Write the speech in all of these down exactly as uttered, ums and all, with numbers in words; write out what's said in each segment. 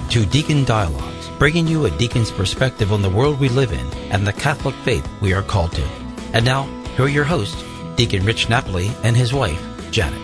to Deacon Dialogues, bringing you a deacon's perspective on the world we live in and the Catholic faith we are called to. And now, here are your hosts, Deacon Rich Napoli and his wife, Janet.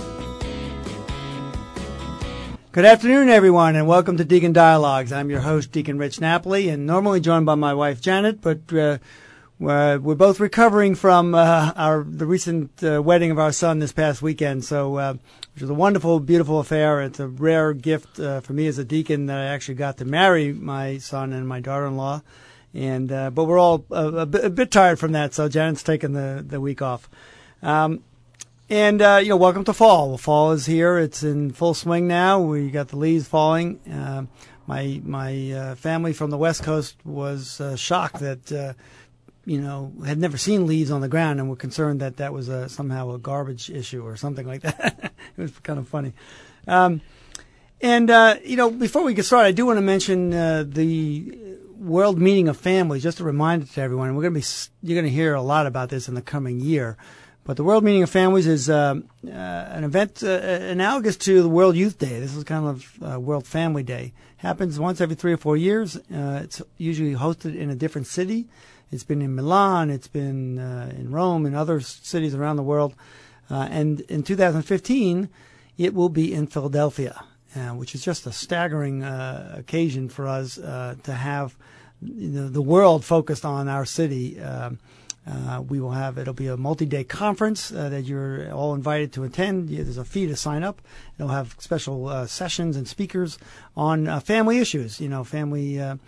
Good afternoon, everyone, and welcome to Deacon Dialogues. I'm your host, Deacon Rich Napoli, and normally joined by my wife, Janet, but uh, we're, we're both recovering from uh, our the recent uh, wedding of our son this past weekend, so uh, which was a wonderful, beautiful affair. It's a rare gift uh, for me as a deacon that I actually got to marry my son and my daughter-in-law, and uh, but we're all a, a, bit, a bit tired from that, so Janet's taking the, the week off. Um, And, uh, you know, welcome to fall. Well, fall is here. It's in full swing now. We got the leaves falling. Uh, my my uh, family from the West Coast was uh, shocked that, uh, you know, had never seen leaves on the ground and were concerned that that was a, somehow a garbage issue or something like that. It was kind of funny. Um, and, uh, you know, before we get started, I do want to mention uh, the World Meeting of Families, just a reminder to everyone. We're going to be, you're going to hear a lot about this in the coming year. But the World Meeting of Families is uh, uh, an event uh, analogous to the World Youth Day. This is kind of uh, World Family Day. Happens once every three or four years. Uh, it's usually hosted in a different city. It's been in Milan. It's been uh, in Rome and other cities around the world. Uh, and in two thousand fifteen, it will be in Philadelphia, uh, which is just a staggering uh, occasion for us uh, to have you know, the world focused on our city. Um, Uh, we will have, it'll be a multi-day conference uh, that you're all invited to attend. Yeah, there's a fee to sign up. It'll have special uh, sessions and speakers on uh, family issues, you know, family uh,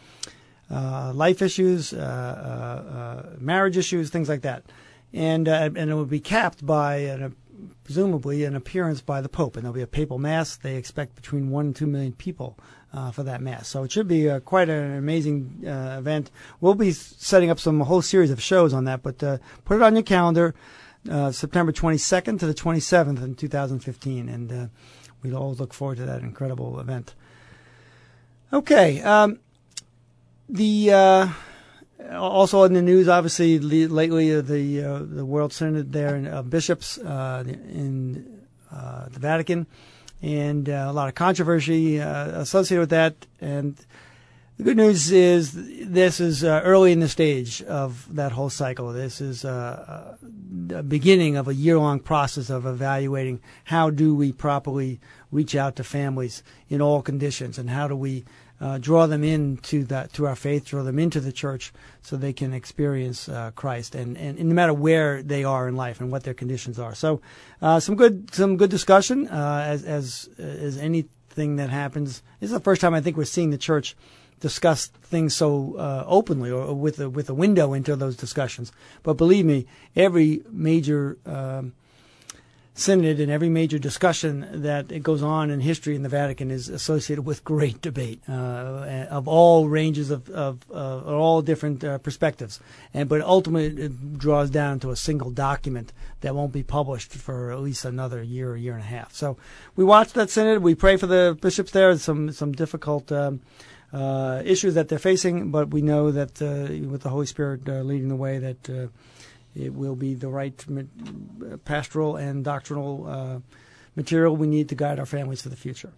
uh, life issues, uh, uh, uh, marriage issues, things like that. And uh, and it will be capped by, an, uh, presumably, an appearance by the Pope. And there'll be a papal mass. They expect between one and two million people Uh, for that mass. So it should be uh, quite an amazing uh, event. We'll be setting up some a whole series of shows on that, but uh, put it on your calendar, uh, September twenty-second to the twenty-seventh in two thousand fifteen, and uh, we'll all look forward to that incredible event. Okay. Um, the uh, also in the news, obviously, lately, uh, the uh, the World Synod there in uh, bishops uh, in uh, the Vatican. And uh, a lot of controversy uh, associated with that. And the good news is this is uh, early in the stage of that whole cycle. This is uh, the beginning of a year-long process of evaluating how do we properly reach out to families in all conditions, and how do we uh, draw them into that, to our faith, draw them into the church so they can experience uh, Christ, and, and, and no matter where they are in life and what their conditions are. So uh, some good some good discussion uh, as as as anything that happens. This is the first time I think we're seeing the church discuss things so uh, openly, or, or with a, with a window into those discussions. But believe me, every major um, synod and every major discussion that it goes on in history in the Vatican is associated with great debate uh, of all ranges of, of uh, all different uh, perspectives. And but ultimately it draws down to a single document that won't be published for at least another year, a year and a half. So we watch that synod. We pray for the bishops there. Some some difficult um, uh, issues that they're facing, but we know that uh, with the Holy Spirit uh, leading the way, that uh, it will be the right pastoral and doctrinal uh, material we need to guide our families for the future.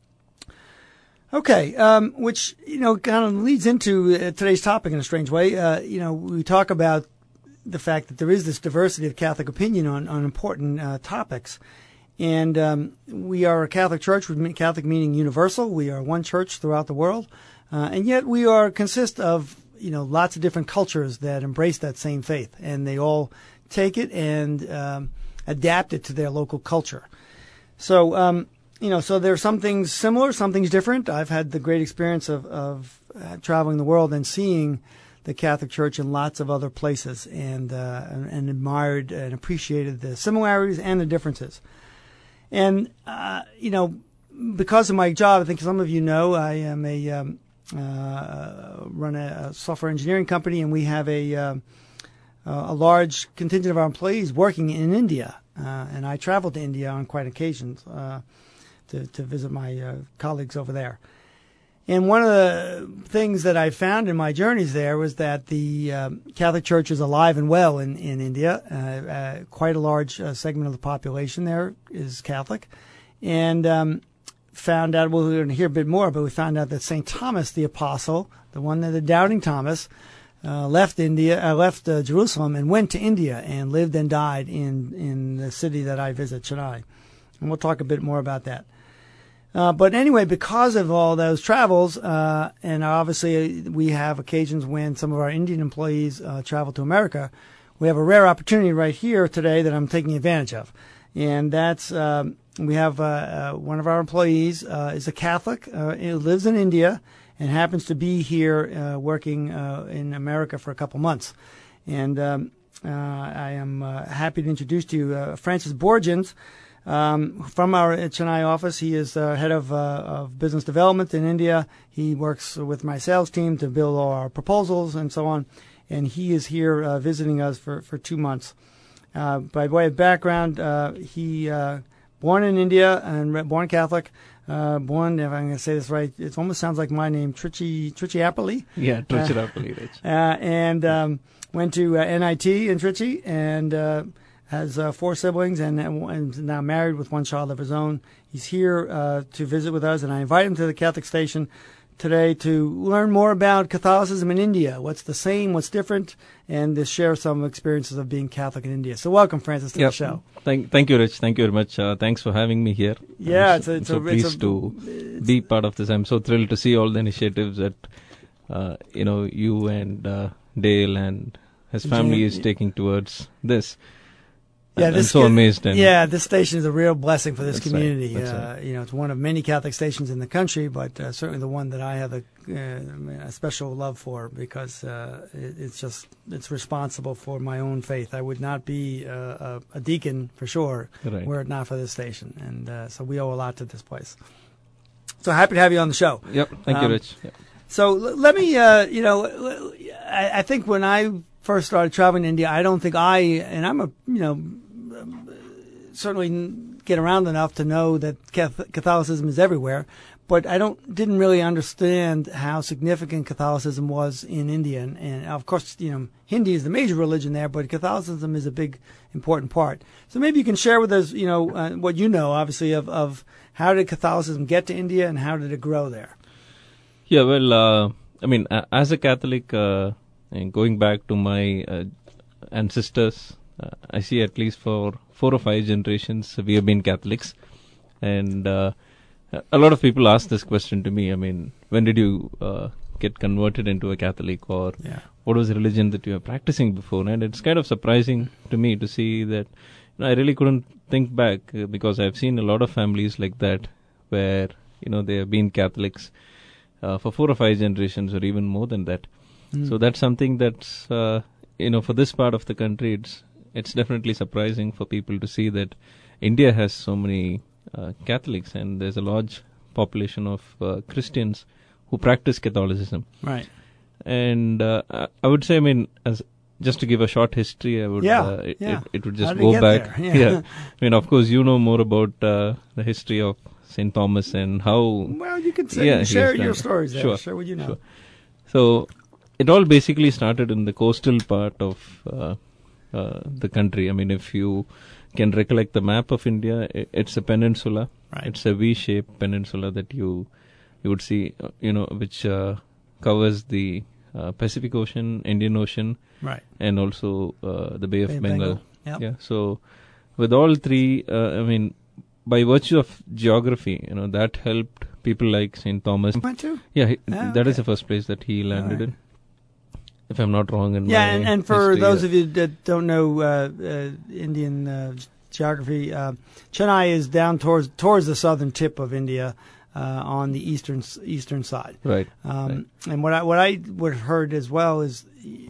Okay, um, which, you know, kind of leads into uh, today's topic in a strange way. Uh, you know, we talk about the fact that there is this diversity of Catholic opinion on, on important uh, topics. And um, we are a Catholic church, with Catholic meaning universal. We are one church throughout the world. Uh, and yet we are consist of you know, lots of different cultures that embrace that same faith, and they all take it and um, adapt it to their local culture. So, um, you know, so there are some things similar, some things different. I've had the great experience of, of uh, traveling the world and seeing the Catholic Church in lots of other places, and, uh, and, and admired and appreciated the similarities and the differences. And, uh, you know, because of my job, I think some of you know, I am a... Um, Uh, run a, a software engineering company, and we have a uh, a large contingent of our employees working in India. Uh, and I travel to India on quite occasions uh, to to visit my uh, colleagues over there. And one of the things that I found in my journeys there was that the um, Catholic Church is alive and well in in India. Uh, uh, quite a large uh, segment of the population there is Catholic, and um, found out, well, we're going to hear a bit more, but we found out that Saint Thomas the Apostle, the one that the doubting Thomas, uh, left India, uh, left uh, Jerusalem and went to India and lived and died in, in the city that I visit, Chennai. And we'll talk a bit more about that. Uh, but anyway, because of all those travels, uh, and obviously we have occasions when some of our Indian employees uh, travel to America, we have a rare opportunity right here today that I'm taking advantage of. And that's, um, we have uh, uh, one of our employees uh, is a Catholic, uh, who lives in India and happens to be here uh, working uh, in America for a couple months. And um, uh, I am uh, happy to introduce to you uh, Francis Borgens. Um, from our Chennai office. He is uh, head of, uh, of business development in India. He works with my sales team to build all our proposals and so on. And he is here uh, visiting us for, for two months. Uh, by way of background, uh, he uh, born in India and born Catholic. Uh, born, if I'm going to say this right, it almost sounds like my name, Trichy Trichyapalli. Yeah, Trichyapalli. Uh, uh, and um, went to uh, N I T in Trichy and uh, has uh, four siblings and, and is now married with one child of his own. He's here uh, to visit with us, and I invite him to the Catholic Station today to learn more about Catholicism in India, what's the same, what's different, and to share some experiences of being Catholic in India. So welcome, Francis, to yep. the show. Thank, thank you, Rich. Thank you very much. Uh, thanks for having me here. Yeah, I'm it's, a, it's so a, pleased it's a, to it's be part of this. I'm so thrilled to see all the initiatives that uh, you know you and uh, Dale and his family is taking towards this. Yeah, I'm this so amazed. And yeah, this station is a real blessing for this that's community. Right, that's uh, right. You know, it's one of many Catholic stations in the country, but uh, certainly the one that I have a, uh, a special love for because uh, it, it's just it's responsible for my own faith. I would not be uh, a, a deacon for sure Right. were it not for this station, and uh, so we owe a lot to this place. So happy to have you on the show. Yep, thank Um, you, Rich. Yep. So l- let me, uh, you know, l- I, I think when I first started traveling to India, I don't think I, and I'm a, you know, certainly get around enough to know that Catholicism is everywhere, but I don't didn't really understand how significant Catholicism was in India. And, and of course, you know, Hindi is the major religion there, but Catholicism is a big, important part. So maybe you can share with us, you know, uh, what you know, obviously, of, of how did Catholicism get to India and how did it grow there? Yeah, well, uh, I mean, uh, as a Catholic, uh, and going back to my uh, ancestors, uh, I see at least for four or five generations we have been Catholics, and uh, a lot of people ask this question to me. I mean, when did you uh, get converted into a Catholic, or Yeah. what was the religion that you were practicing before? And it's kind of surprising to me to see that you know, I really couldn't think back uh, because I've seen a lot of families like that where you know they have been Catholics uh, for four or five generations or even more than that. Mm. So that's something that's uh, you know for this part of the country it's it's definitely surprising for people to see that India has so many uh, Catholics and there's a large population of uh, Christians who practice Catholicism. Right. And uh, I I would say, I mean, as just to give a short history, I would Yeah, uh, it, yeah. it, it would How just did it go get back. there? Yeah. I mean, of course, you know more about uh, the history of Saint Thomas and how. Well, you can say, Yeah, share he's your done- stories there. Sure, Share what you know. sure. So it all basically started in the coastal part of uh, uh, the country. I mean, if you can recollect the map of India, i it's a peninsula. Right. It's a V-shaped peninsula that you you would see, uh, you know, which uh, covers the uh, Pacific Ocean, Indian Ocean, Right. and also uh, the Bay of Bay of Bengal. Bengal. Yep. Yeah. So with all three, uh, I mean, by virtue of geography, you know, that helped people like Saint Thomas. Went to? Yeah, he, Ah, that is okay. the first place that he landed Alright. in. If I'm not wrong in Yeah, my and, and for history, those yeah. of you that don't know uh, uh, Indian uh, geography, uh, Chennai is down towards towards the southern tip of India uh, on the eastern eastern side. Right. Um, right. And what I what I would have heard as well is,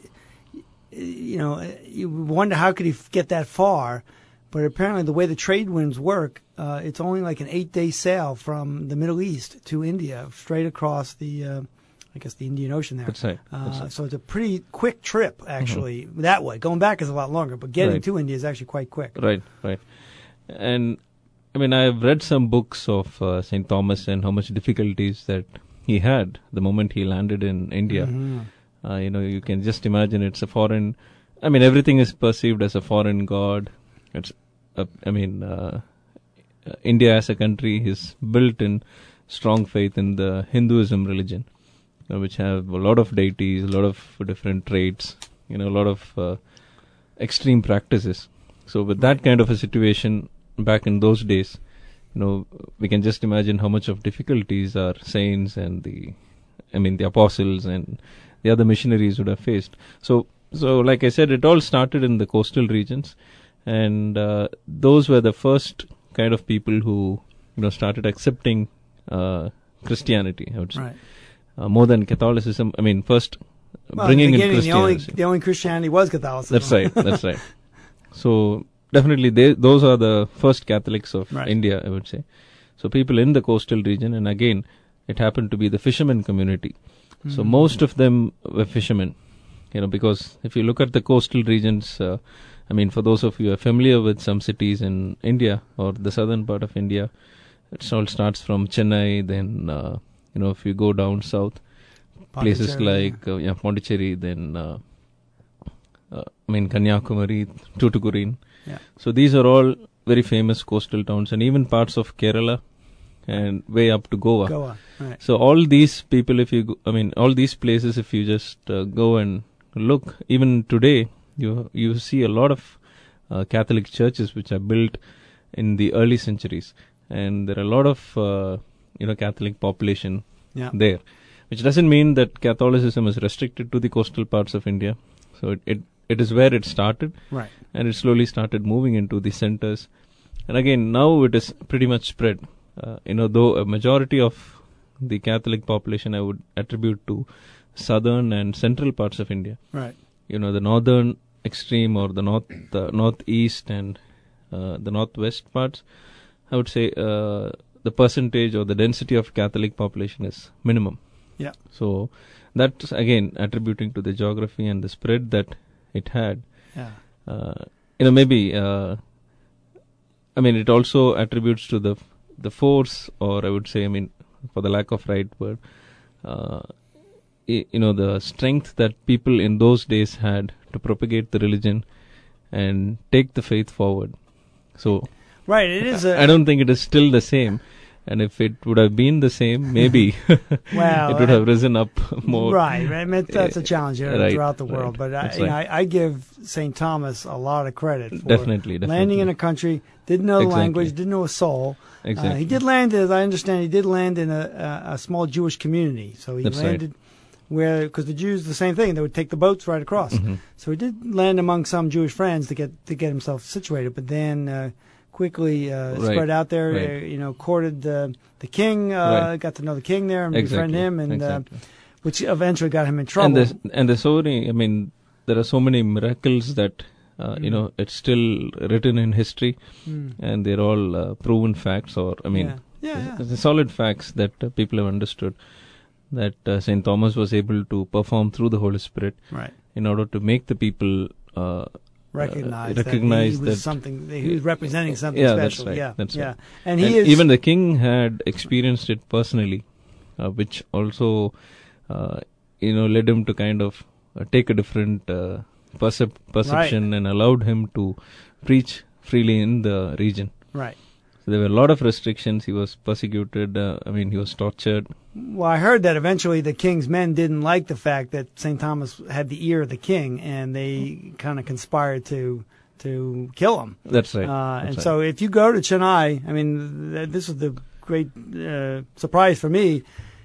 you know, you wonder how could he get that far, but apparently the way the trade winds work, uh, it's only like an eight day sail from the Middle East to India, straight across the, uh, I guess the Indian Ocean there. That's right. That's Uh, right. so it's a pretty quick trip, actually, that way. Going back is a lot longer, but getting Right. to India is actually quite quick. Right, right. And I mean, I've read some books of uh, Saint Thomas and how much difficulties that he had the moment he landed in India. Mhm. Uh, you know, you can just imagine it's a foreign. I mean, everything is perceived as a foreign god. It's, a, I mean, uh, uh, India as a country is built in strong faith in the Hinduism religion, uh, which have a lot of deities, a lot of different traits, you know, a lot of uh, extreme practices. So with that kind of a situation back in those days, you know, we can just imagine how much of difficulties our saints and the, I mean, the apostles and the other missionaries would have faced. So, so like I said, it all started in the coastal regions, and uh, those were the first kind of people who, you know, started accepting uh, Christianity, I would say. Right. Uh, more than Catholicism. I mean, first well, bringing in, the in Christianity. The only, the only Christianity was Catholicism. That's right. That's right. So definitely, they, those are the first Catholics of right. India, I would say. So people in the coastal region, and again, it happened to be the fishermen community. Mm-hmm. So most of them were fishermen, you know, because if you look at the coastal regions, uh, I mean, for those of you who are familiar with some cities in India or the southern part of India, it all starts from Chennai, then, uh, you know, if you go down south, places like uh, yeah, Pondicherry, then, uh, uh, I mean, Kanyakumari, Tuticorin. Yeah. So these are all very famous coastal towns, and even parts of Kerala and way up to Goa. Goa, right. So all these people, if you, go, I mean, all these places, if you just uh, go and look, even today, you you see a lot of uh, Catholic churches which are built in the early centuries, and there are a lot of uh, you know Catholic population yeah. there, which doesn't mean that Catholicism is restricted to the coastal parts of India. So it it, it is where it started, right. and it slowly started moving into the centers, and again now it is pretty much spread. Uh, you know, though a majority of the Catholic population I would attribute to southern and central parts of India. Right. You know, the northern extreme or the north, the northeast and uh, the northwest parts, I would say uh, the percentage or the density of Catholic population is minimum. Yeah. So that's again attributing to the geography and the spread that it had. Yeah. Uh, you know, maybe uh, I mean it also attributes to the the force, or I would say, I mean, for the lack of right word, uh, I, you know, the strength that people in those days had to propagate the religion and take the faith forward. So, right, it is. A I don't think it is still the same. And if it would have been the same, maybe well, it would have risen up more. Right, right. I mean, that's a challenge here right, throughout the world. Right, but I, right. you know, I, I give Saint Thomas a lot of credit for definitely, definitely. landing in a country, didn't know the exactly. language, didn't know a soul. Exactly. Uh, he did land, as I understand, he did land in a, a, a small Jewish community. So he That's landed right. where, because the Jews, the same thing, they would take the boats right across. Mm-hmm. So he did land among some Jewish friends to get to get himself situated, but then uh, quickly uh, right. spread out there. Right. Uh, you know, courted the the king. Uh, right. Got to know the king there and exactly. befriend him, and exactly. uh, which eventually got him in trouble. And there's, and there's so many, I mean, there are so many miracles that, uh, mm. you know, it's still written in history, mm. and they're all uh, proven facts, or, I mean, yeah. Yeah, yeah. the solid facts that uh, people have understood, that uh, Saint Thomas was able to perform through the Holy Spirit, right. in order to make the people uh, recognize, uh, recognize that he was that something, he was representing something yeah, special. That's right, yeah, that's yeah. right. And he and is even the king had experienced it personally, uh, which also, uh, you know, led him to kind of uh, take a different uh, percep- perception right. and allowed him to preach freely in the region. Right. So there were a lot of restrictions. He was persecuted. Uh, I mean, he was tortured. Well, I heard that eventually the king's men didn't like the fact that Saint Thomas had the ear of the king, and they kind of conspired to to kill him. That's right. Uh, That's and right. so, if you go to Chennai, I mean, th- this is the great uh, surprise for me,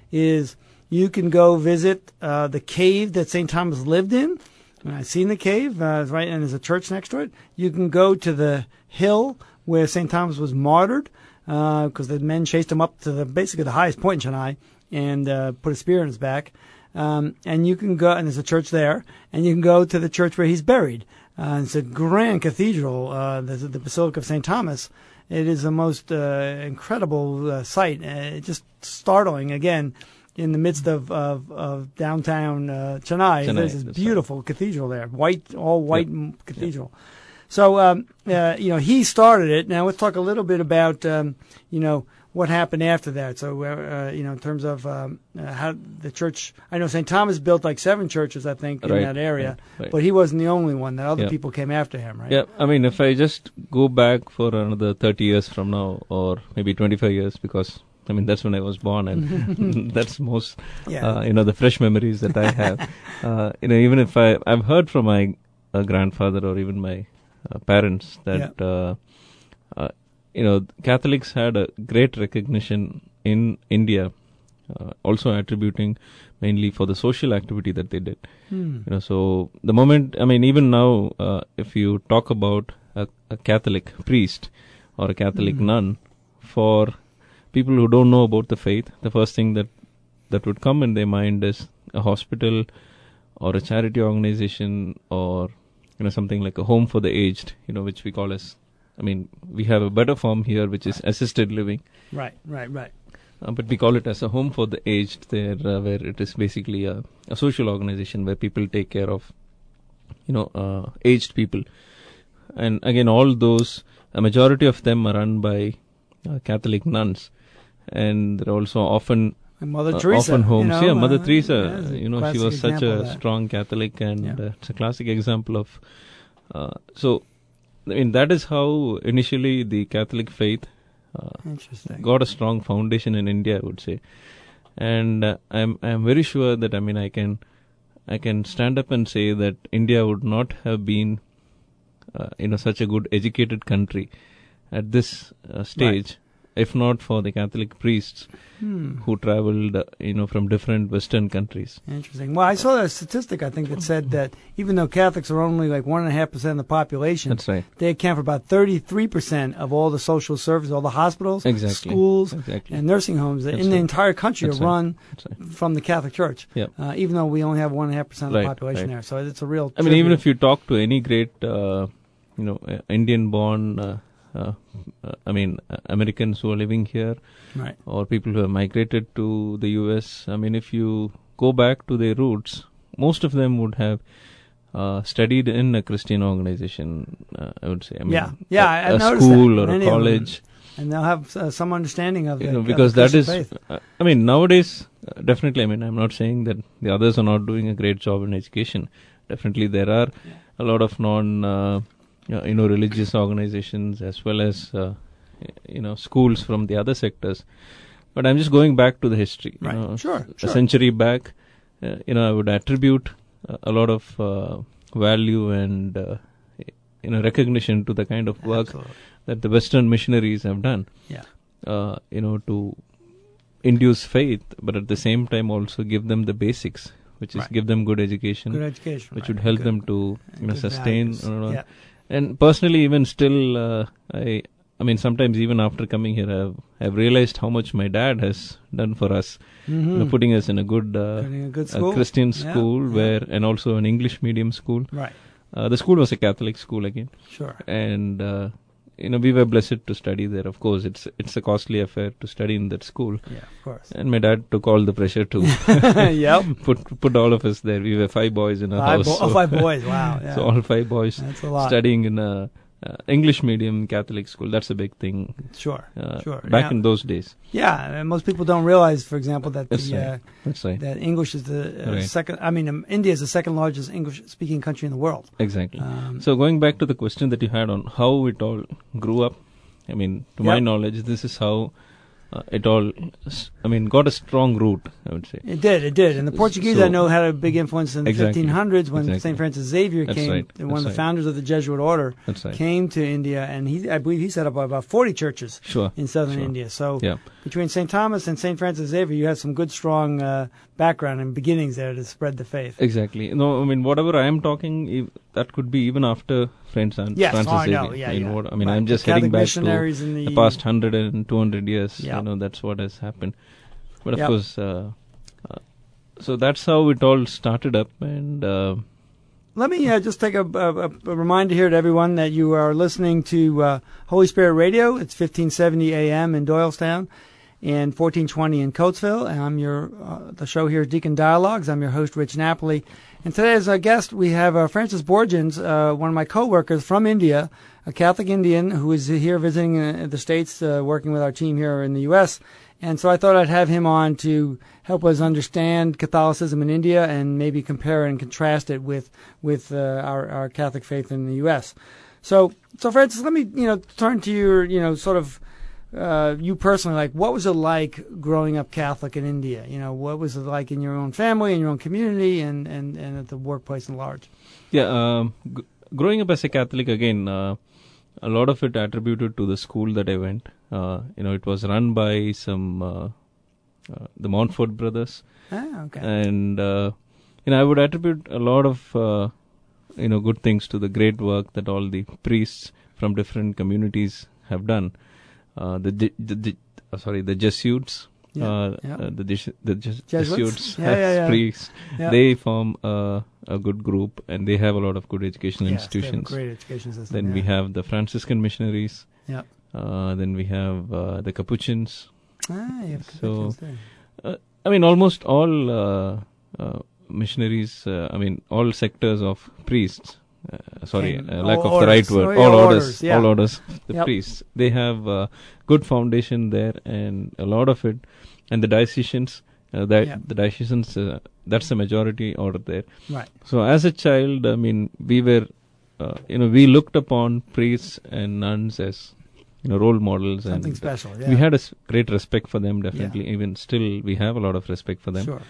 is you can go visit uh, the cave that Saint Thomas lived in. And I've seen the cave, uh, right, and there's a church next to it. You can go to the hill where Saint Thomas was martyred, because uh, the men chased him up to the basically the highest point in Chennai and uh, put a spear in his back. Um, and you can go, and there's a church there, and you can go to the church where he's buried. Uh, it's a grand cathedral, uh, the, the Basilica of Saint Thomas. It is the most uh, incredible uh, sight, uh, just startling. Again, in the midst of of, of downtown uh, Chennai, Chennai, there's this beautiful right. cathedral there, white, all white yep. cathedral. Yep. So, um, uh, you know, he started it. Now let's talk a little bit about, um, you know, what happened after that. So, uh, you know, in terms of um, uh, how the church, I know Saint Thomas built like seven churches, I think, in right, that area, right, right. but he wasn't the only one. That other yeah. people came after him, right? Yeah, I mean, if I just go back for another thirty years from now, or maybe twenty-five years, because I mean that's when I was born, and that's most, yeah. uh, you know, the fresh memories that I have. uh, you know, even if I, I've heard from my uh, grandfather or even my uh, parents that. Yeah. Uh, uh, You know, Catholics had a great recognition in India, uh, also attributing mainly for the social activity that they did. Hmm. You know, so the moment, I mean, even now, uh, if you talk about a, a Catholic priest or a Catholic Hmm. nun, for people who don't know about the faith, the first thing that that would come in their mind is a hospital or a charity organization or, you know, something like a home for the aged, you know, which we call as, I mean, we have a better form here, which is assisted living. Right, right, right. Uh, but we call it as a home for the aged there, uh, where it is basically a, a social organization where people take care of, you know, uh, aged people. And again, all those, a majority of them are run by uh, Catholic nuns. And they're also often, and Mother uh, Teresa, often homes. You know, yeah, Mother uh, Teresa, yeah, you know, she was such a strong Catholic, and yeah. uh, it's a classic example of, uh, so, I mean, that is how initially the Catholic faith uh, got a strong foundation in India, I would say. And uh, I'm I'm very sure that, I mean, I can I can stand up and say that India would not have been, uh, you know, such a good educated country at this uh, stage, right. if not for the Catholic priests hmm. who traveled, uh, you know, from different Western countries. Interesting. Well, I saw a statistic, I think, that said that even though Catholics are only like one and a half percent of the population, that's right. They account for about thirty-three percent of all the social services, all the hospitals, exactly. schools, exactly. and nursing homes that's in right. the entire country that's are right. run right. from the Catholic Church. Yep. Uh, even though we only have one and a half percent of right. the population right. there, so it's a real. I mean, even if you talk to any great, uh, you know, uh, Indian-born. Uh, Uh, uh, I mean, uh, Americans who are living here, right. or people who have migrated to the U S. I mean, if you go back to their roots, most of them would have uh, studied in a Christian organization, uh, I would say. I mean, yeah, yeah, a, a school or a college. And they'll have uh, some understanding of it. You know, because that is, uh, I mean, nowadays, uh, definitely, I mean, I'm not saying that the others are not doing a great job in education. Definitely, there are yeah. a lot of non... Uh, Uh, you know, religious organizations as well as, uh, you know, schools from the other sectors. But I'm just going back to the history. Right. You know, sure, a sure. century back, uh, you know, I would attribute uh, a lot of uh, value and, uh, you know, recognition to the kind of work Absolutely. that the Western missionaries have done. Yeah. Uh, you know, to induce faith, but at the same time also give them the basics, which is right. give them good education, good education, which right. would help good. them to, you know, sustain. You know, yeah. And personally, even still, uh, I I mean, sometimes even after coming here, I've, I've realized how much my dad has done for us, mm-hmm. you know, putting us in a good, uh, a good school. A Christian yeah. school, yeah. where and also an English medium school. Right. Uh, the school was a Catholic school again. Sure. And uh, you know, we were blessed to study there. Of course, it's it's a costly affair to study in that school. Yeah, of course. And my dad took all the pressure to yep. put put all of us there. We were five boys in our five house. Bo- so oh, five boys! Wow. Yeah. So all five boys That's a lot. studying in a uh, English medium Catholic school. That's a big thing. Sure. Uh, sure. Back yeah. in those days. Yeah, and most people don't realize, for example, that That's the right. uh, That's right. that English is the uh, right. second. I mean, um, India is the second largest English-speaking country in the world. Exactly. Um, so going back to the question that you had on how it all grew up, I mean, to yep. my knowledge, this is how uh, it all, I mean, got a strong root, I would say. It did, it did. And the Portuguese, so, I know, had a big influence in the exactly, fifteen hundreds when exactly. Saint Francis Xavier That's came, right, one that's of the right. founders of the Jesuit order, That's right. came to India, and he, I believe he set up about forty churches sure, in southern sure. India. So yeah. between Saint Thomas and Saint Francis Xavier, you have some good, strong uh, background and beginnings there to spread the faith. Exactly. No, I mean, whatever I am talking, ev- that could be even after Friends and yes, Francis oh, I Xavier. know. Yeah, I mean, yeah. what, I mean right. I'm just the heading back to the, the past one hundred and two hundred years. Yep. You know, that's what has happened. But of yep. course, uh, uh, so that's how it all started up. And uh, let me uh, just take a, a, a reminder here to everyone that you are listening to uh, Holy Spirit Radio. It's fifteen seventy A M in Doylestown. in fourteen twenty in Coatesville. And I'm your, uh, the show here is Deacon Dialogues. I'm your host, Rich Napoli. And today as a guest, we have uh, Francis Borgens, uh, one of my coworkers from India, a Catholic Indian who is here visiting uh, the States, uh, working with our team here in the U S. And so I thought I'd have him on to help us understand Catholicism in India and maybe compare and contrast it with with uh, our, our Catholic faith in the U S. So, so Francis, let me you know turn to your you know sort of uh, you personally. Like, what was it like growing up Catholic in India? You know, what was it like in your own family, in your own community, and, and, and at the workplace at large? Yeah, um, g- growing up as a Catholic again. Uh, A lot of it attributed to the school that I went. Uh, you know, it was run by some uh, uh, the Montfort brothers. Ah, okay. And uh, you know, I would attribute a lot of uh, you know good things to the great work that all the priests from different communities have done. Uh, the, the, the, the uh, sorry, the Jesuits. Yeah, uh, yeah. uh, the Jes- the Jes- Jesuits? Jesuits Yeah, as yeah, yeah. priests. Yeah. They form uh, a good group, and they have a lot of good educational Yes, they have a institutions. great education system. Then yeah. we have the Franciscan missionaries. Yeah. Uh, then we have uh, the Capuchins. Ah, you have So, connections there. Uh, I mean, almost all uh, uh, missionaries, uh, I mean, all sectors of priests, uh, sorry, And uh, lack all of the right orders. word, Oh, yeah, all orders, orders, yeah. all orders, the Yep. priests, they have uh, good foundation there, and a lot of it, and the diocesans, uh, that Yeah. the diocesans, uh, that's the majority order there. Right. So as a child, I mean, we were, uh, you know, we looked upon priests and nuns as, you know, role models. Something and special, yeah. We had a s- great respect for them, definitely. Yeah. Even still, we have a lot of respect for them. Sure.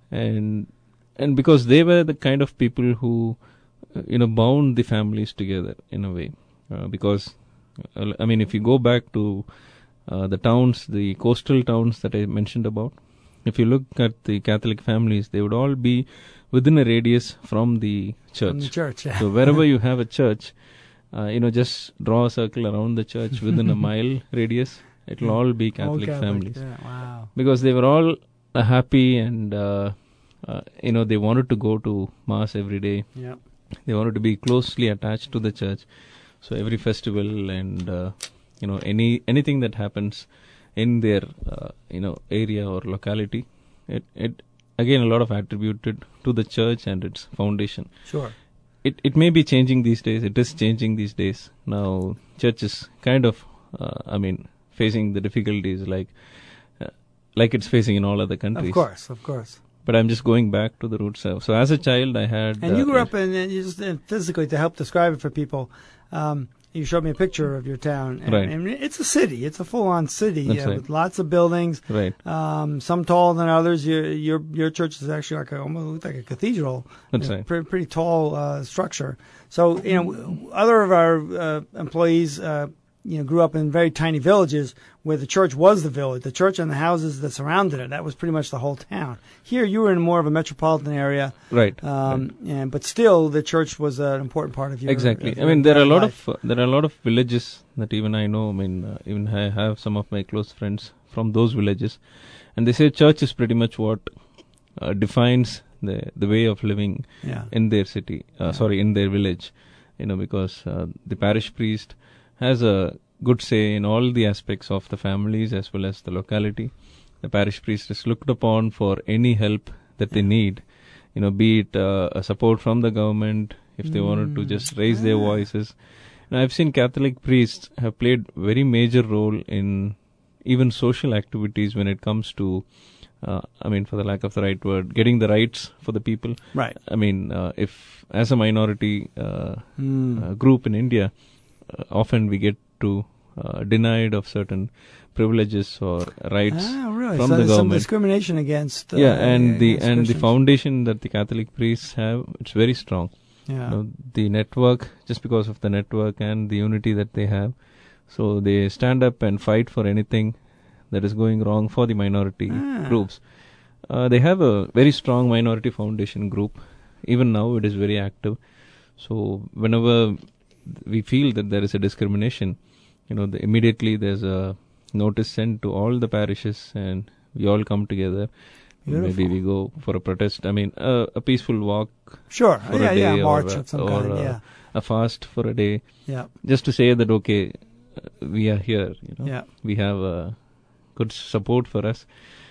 And and because they were the kind of people who, uh, you know, bound the families together in a way. Uh, because, uh, I mean, if you go back to uh, the towns, the coastal towns that I mentioned about, if you look at the Catholic families, they would all be within a radius from the church. From the church, yeah. So wherever you have a church, uh, you know, just draw a circle around the church within a mile radius. It will all be Catholic, All Catholic, families. Yeah. Wow. Because they were all uh, happy and, uh, uh, you know, they wanted to go to Mass every day. Yeah. They wanted to be closely attached to the church. So every festival and, uh, you know, any anything that happens in their, uh, you know, area or locality, it, it again, a lot of attributed to the church and its foundation. Sure. It it may be changing these days. It is changing these days. Now, church is kind of, uh, I mean, facing the difficulties like uh, like it's facing in all other countries. Of course, of course. But I'm just going back to the roots. So, so as a child, I had... And you uh, grew up in, and you just uh, physically, to help describe it for people, um, you showed me a picture of your town. And, Right. and it's a city. It's a full-on city That's uh, right. with lots of buildings. Right. Um, some taller than others. Your your your church is actually like a, almost looks like a cathedral. That's A right. Pretty, pretty tall uh, structure. So you know, other of our uh, employees, uh, you know, grew up in very tiny villages where the church was the village. The church and the houses that surrounded it. That was pretty much the whole town. Here, you were in more of a metropolitan area. Right. Um, right. and but still, the church was an important part of your Exactly. of I your mean, there are a lot life. of uh, there are a lot of villages that even I know. I mean, uh, even I have some of my close friends from those villages, and they say church is pretty much what uh, defines the the way of living Yeah. in their city. Uh, Yeah. Sorry, in their village. You know, because uh, the parish priest has a good say in all the aspects of the families as well as the locality. The parish priest is looked upon for any help that they need, you know, be it uh, a support from the government, if they wanted to just raise their Ah. voices. Now, I've seen Catholic priests have played very major role in even social activities when it comes to, uh, I mean, for the lack of the right word, getting the rights for the people. Right. I mean, uh, if as a minority uh, Mm. uh, group in India, uh, often we get to uh, denied of certain privileges or rights Ah, really? from so the there's some government. discrimination against. Uh, Yeah, and the against and the Christians. foundation that the Catholic priests have, it's very strong. Yeah. You know, the network, just because of the network and the unity that they have, so they stand up and fight for anything that is going wrong for the minority Ah. groups. Uh, they have a very strong minority foundation group. Even now, it is very active. So whenever we feel that there is a discrimination, you know, the, immediately there's a notice sent to all the parishes, and we all come together. Beautiful. Maybe we go for a protest. I mean, uh, a peaceful walk Sure. for yeah, a day, yeah. or, March a, of some or kind. a, Yeah. a fast for a day, Yeah. just to say that okay, uh, we are here. You know, Yeah. we have a good support for us.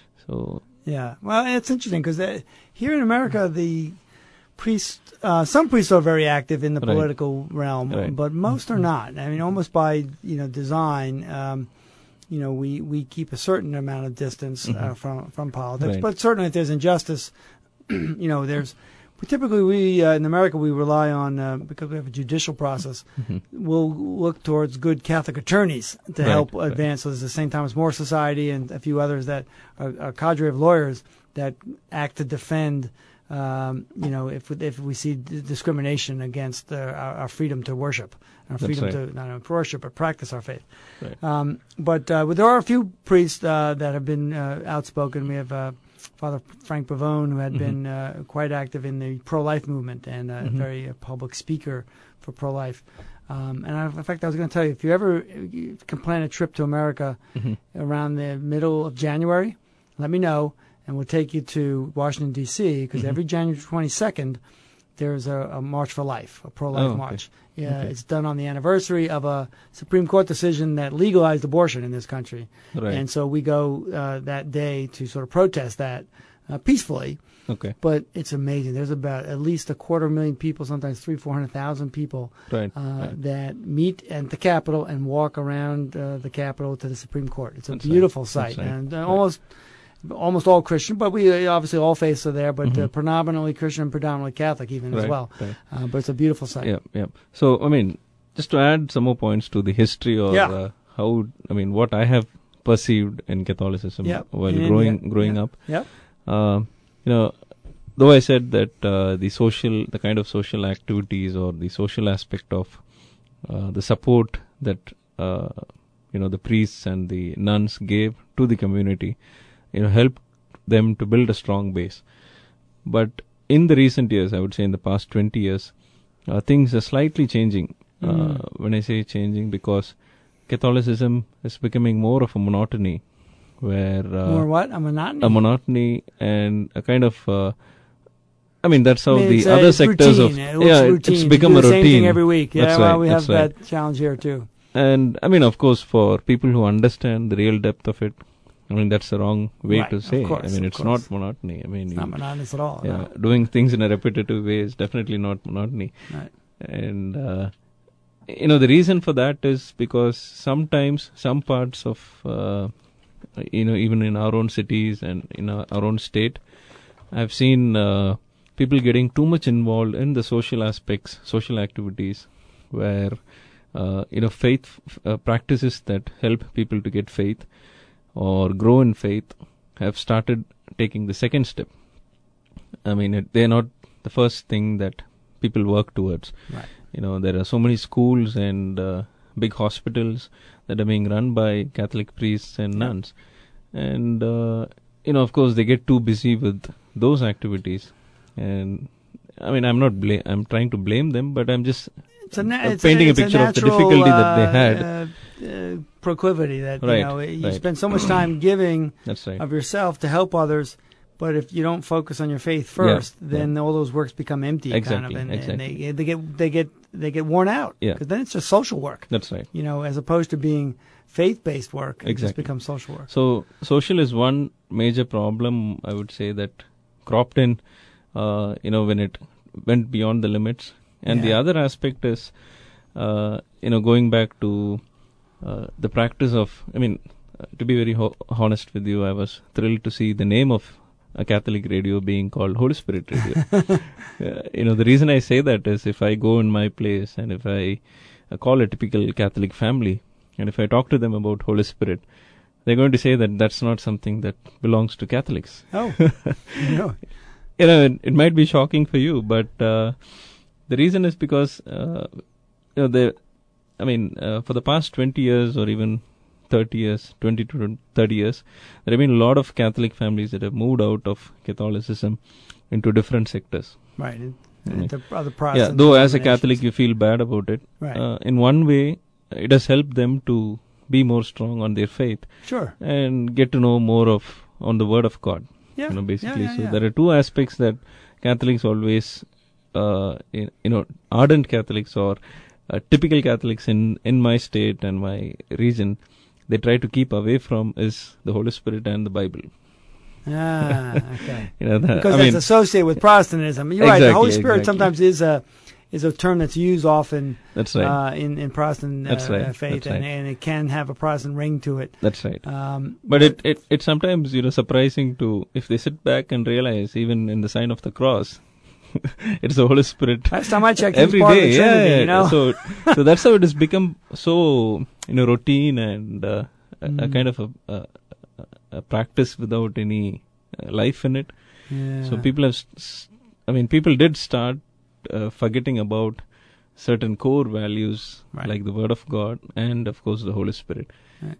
So yeah, well, it's interesting because here in America, the priests, uh, some priests are very active in the Right. political realm, Right. but most are not. I mean, almost by you know design. Um, You know, we, we keep a certain amount of distance uh, Mhm. from from politics, Right. but certainly if there's injustice, you know, there's typically we uh, in America we rely on uh, because we have a judicial process. Mhm. We'll look towards good Catholic attorneys to Right, help right. advance. So there's the Saint Thomas More Society and a few others that are a cadre of lawyers that act to defend. Um, you know, if if we see d- discrimination against uh, our, our freedom to worship, our That's freedom right. to not only worship but practice our faith. Right. Um, but uh, there are a few priests uh, that have been uh, outspoken. We have uh, Father Frank Pavone, who had Mhm. been uh, quite active in the pro-life movement and uh, Mhm. a very uh, public speaker for pro-life. Um, and I, in fact, I was going to tell you, if you ever you can plan a trip to America Mhm. around the middle of January, let me know, and we'll take you to Washington, D C, because Mhm. every January twenty-second, there's a, a March for Life, a pro-life Oh, okay. march. Yeah, Okay. it's done on the anniversary of a Supreme Court decision that legalized abortion in this country. Right. And so we go uh, that day to sort of protest that uh, peacefully. Okay. But it's amazing. There's about at least a quarter million people, sometimes three, four hundred thousand people Right. uh, right. that meet at the Capitol and walk around uh, the Capitol to the Supreme Court. It's a That's beautiful right. sight, That's right. and uh, Right. almost almost all Christian, but we uh, obviously all faiths are there, but uh, Mhm. predominantly Christian and predominantly Catholic even as Right, well. right. Uh, but it's a beautiful sight. Yeah, yeah. So, I mean, just to add some more points to the history or Yeah. uh, how, I mean, what I have perceived in Catholicism Yep. while In growing India. growing Yep. up. Yep. Uh, you know, though I said that uh, the social, the kind of social activities or the social aspect of uh, the support that, uh, you know, the priests and the nuns gave to the community, you know, helped them to build a strong base. But in the recent years, I would say in the past twenty years, uh, things are slightly changing. Uh, Mm. when I say changing, because Catholicism is becoming more of a monotony, where uh, More what? A monotony? a monotony and a kind of uh, I mean that's how I mean, the it's, uh, other it's sectors routine. of It looks yeah it- routine. it's You become do a the routine. same thing every week. Yeah, That's well, right, we that's have right. that challenge here too. And I mean, of course, for people who understand the real depth of it, I mean that's the wrong way Right, to of say. course, I mean of it's course. not monotony. I mean It's you, not monotonous at all. yeah, no. doing things in a repetitive way is definitely not monotony. Right. And uh, you know the reason for that is because sometimes some parts of uh, you know even in our own cities and in our, our own state, I've seen uh, people getting too much involved in the social aspects, social activities, where uh, you know faith uh, practices that help people to get faith or grow in faith have started taking the second step. I mean, it, they're not the first thing that people work towards. Right. You know, there are so many schools and uh, big hospitals that are being run by Catholic priests and Yeah. nuns. And, uh, you know, of course, they get too busy with those activities. And, I mean, I'm not bla- I'm trying to blame them, but I'm just It's a, na- uh, it's painting a, a it's a picture of the natural, difficulty that they uh, had. Uh, uh, proclivity that Right, you know you right. spend so much time giving That's right. of yourself to help others, but if you don't focus on your faith first, Yeah, then all those works become empty, Exactly, kind of, and, exactly. and they they get they get they get worn out. Yeah. Because then it's just social work, That's right. you know, as opposed to being faith-based work. It just Exactly. becomes social work. So, social is one major problem, I would say, that cropped in, uh, you know, when it went beyond the limits. And the Yeah. other aspect is, uh, you know, going back to uh, the practice of, I mean, uh, to be very ho- honest with you, I was thrilled to see the name of a Catholic radio being called Holy Spirit Radio. uh, you know, the reason I say that is if I go in my place and if I uh, call a typical Catholic family, and if I talk to them about Holy Spirit, they're going to say that that's not something that belongs to Catholics. Oh, no. You know, it, it might be shocking for you, but uh, the reason is because, uh, you know, the, I mean, uh, for the past twenty years or even thirty years, twenty to thirty years, there have been a lot of Catholic families that have moved out of Catholicism into different sectors. Right. And, Mm. the other Yeah, Protestant though as a denominations. Catholic you feel bad about it. Right. Uh, in one way, it has helped them to be more strong on their faith Sure. and get to know more of on the Word of God. Yeah. You know, basically. Yeah, yeah, so yeah. there are two aspects that Catholics always, uh, in, you know, ardent Catholics or uh, typical Catholics in in my state and my region, they try to keep away from is the Holy Spirit and the Bible. Ah, okay. you know, the, because I it's mean, associated with Protestantism. You're exactly, right. The Holy Spirit exactly. sometimes is a is a term that's used often. That's right. Uh, in in Protestant uh, that's right. faith, that's and, right. and it can have a Protestant ring to it. That's right. Um, but but it, it it's sometimes you know surprising to if they sit back and realize even in the sign of the cross. It's the Holy Spirit. Last time I checked, every he's part day, of the Trinity, yeah, you know? So, so that's how it has become so, you know, routine and uh, mm. a, a kind of a, a, a practice without any uh, life in it. Yeah. So people have, st- I mean, people did start uh, forgetting about certain core values right. like the Word of God and, of course, the Holy Spirit. Right.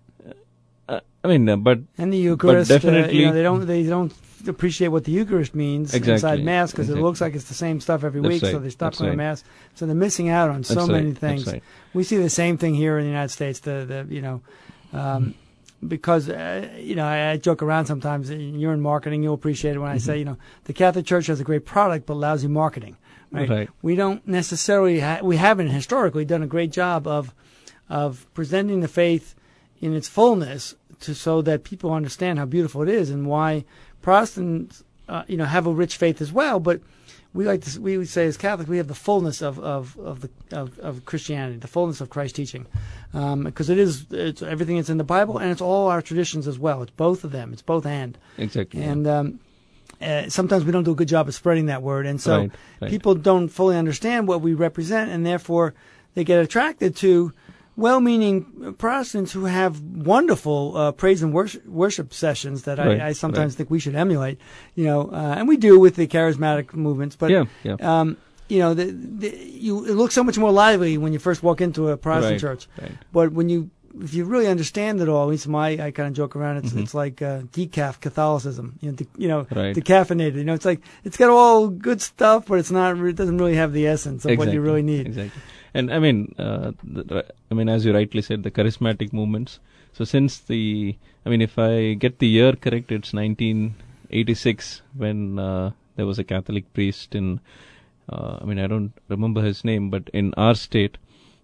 Uh, I mean, uh, but and the Eucharist. But definitely, uh, you know, they don't they don't appreciate what the Eucharist means exactly, inside Mass because exactly. it looks like it's the same stuff every That's week. right, So they stop that's going right. to Mass. So they're missing out on so that's many right, things. Right. We see the same thing here in the United States. The the you know. Um, because uh, you know I, I joke around sometimes. You're in marketing, you'll appreciate it when I mm-hmm. say you know the Catholic Church has a great product but lousy marketing. Right? right. We don't necessarily ha- we haven't historically done a great job of of presenting the faith in its fullness to so that people understand how beautiful it is and why Protestants uh, you know have a rich faith as well, but we like to we would say as Catholics we have the fullness of of of the of, of Christianity, the fullness of Christ's teaching, because um, it is it's everything that's in the Bible and it's all our traditions as well. It's both of them. It's both and exactly. And um, uh, sometimes we don't do a good job of spreading that word, and so right, right. people don't fully understand what we represent, and therefore they get attracted to well-meaning Protestants who have wonderful uh, praise and worship, worship sessions that right, I, I sometimes right. think we should emulate, you know, uh, and we do with the charismatic movements. But yeah, yeah. Um, you know, the, the, you it looks so much more lively when you first walk into a Protestant right, church. Right. But when you if you really understand it all, at least my I kind of joke around. It's mm-hmm. it's like uh, decaf Catholicism, you know, de, you know, right. decaffeinated. You know, it's like it's got all good stuff, but it's not. It doesn't really have the essence of exactly. what you really need. Exactly. And I mean, uh, the, I mean, as you rightly said, the charismatic movements. So since the, I mean, if I get the year correct, it's nineteen eighty-six when uh, there was a Catholic priest in, uh, I mean, I don't remember his name, but in our state,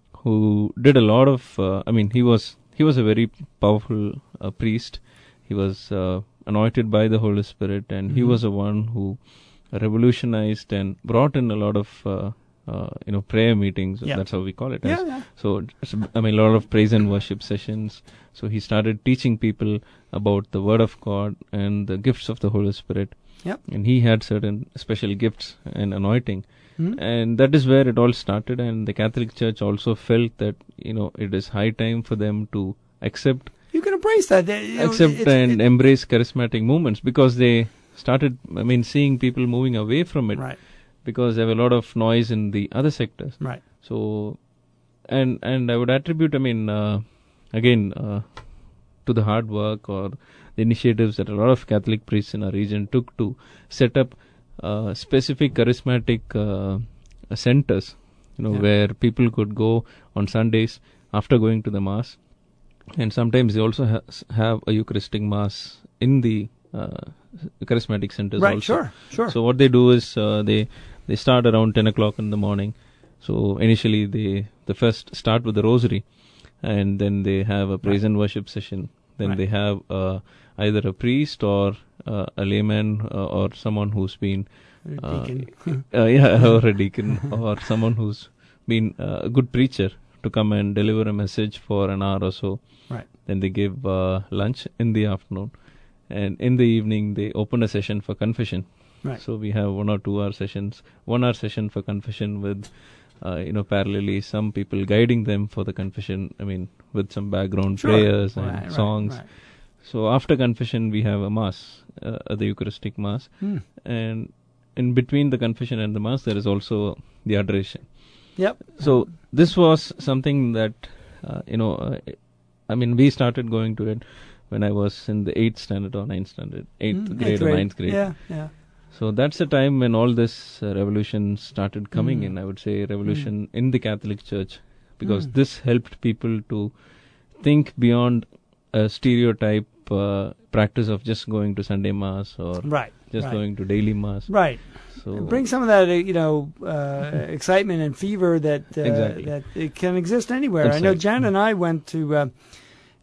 who did a lot of, uh, I mean, he was he was a very powerful uh, priest. He was uh, anointed by the Holy Spirit, and mm-hmm. he was the one who revolutionized and brought in a lot of, uh, uh, you know, prayer meetings. Yeah. That's how we call it. Yeah, as. yeah. So, I mean, a lot of praise and worship sessions. So he started teaching people about the Word of God and the gifts of the Holy Spirit. Yep. And he had certain special gifts and anointing. Mm-hmm. And that is where it all started. And the Catholic Church also felt that, you know, it is high time for them to accept, you can embrace that, they, you know, accept it's, and it, embrace charismatic movements, because they started, I mean, seeing people moving away from it, right. because there were a lot of noise in the other sectors. Right. So, and and I would attribute, I mean, uh, again, uh, to the hard work or the initiatives that a lot of Catholic priests in our region took to set up uh, specific charismatic uh, centers, you know, yeah. where people could go on Sundays after going to the Mass. And sometimes they also ha- have a Eucharistic Mass in the uh, charismatic centers right, also. Sure, sure. So what they do is uh, they they start around ten o'clock in the morning. So initially they the first start with the Rosary, and then they have a praise right. and worship session. Then right. they have uh, either a priest or uh, a layman uh, or someone who's been uh, deacon. uh, yeah, or a deacon or someone who's been uh, a good preacher to come and deliver a message for an hour or so. Right. Then they give uh, lunch in the afternoon, and in the evening they open a session for confession. Right. So we have one or two hour sessions, one hour session for confession with, uh, you know, parallelly some people guiding them for the confession. I mean, with some background sure. prayers and right, songs. Right, right. So after confession we have a mass, uh, the Eucharistic Mass, hmm. and in between the confession and the Mass there is also the adoration. Yep. So this was something that, uh, you know, uh, I mean, we started going to it when I was in the eighth standard or ninth standard, eighth mm, grade eighth or grade. ninth grade. Yeah, yeah. So that's the time when all this uh, revolution started coming mm. in. I would say revolution mm. in the Catholic Church, because mm. this helped people to think beyond a stereotype uh, practice of just going to Sunday Mass or right, just right. going to daily Mass. Right. So bring some of that, uh, you know, uh, excitement and fever that uh, exactly. that it can exist anywhere. That's I know right. Jan and I went to, uh,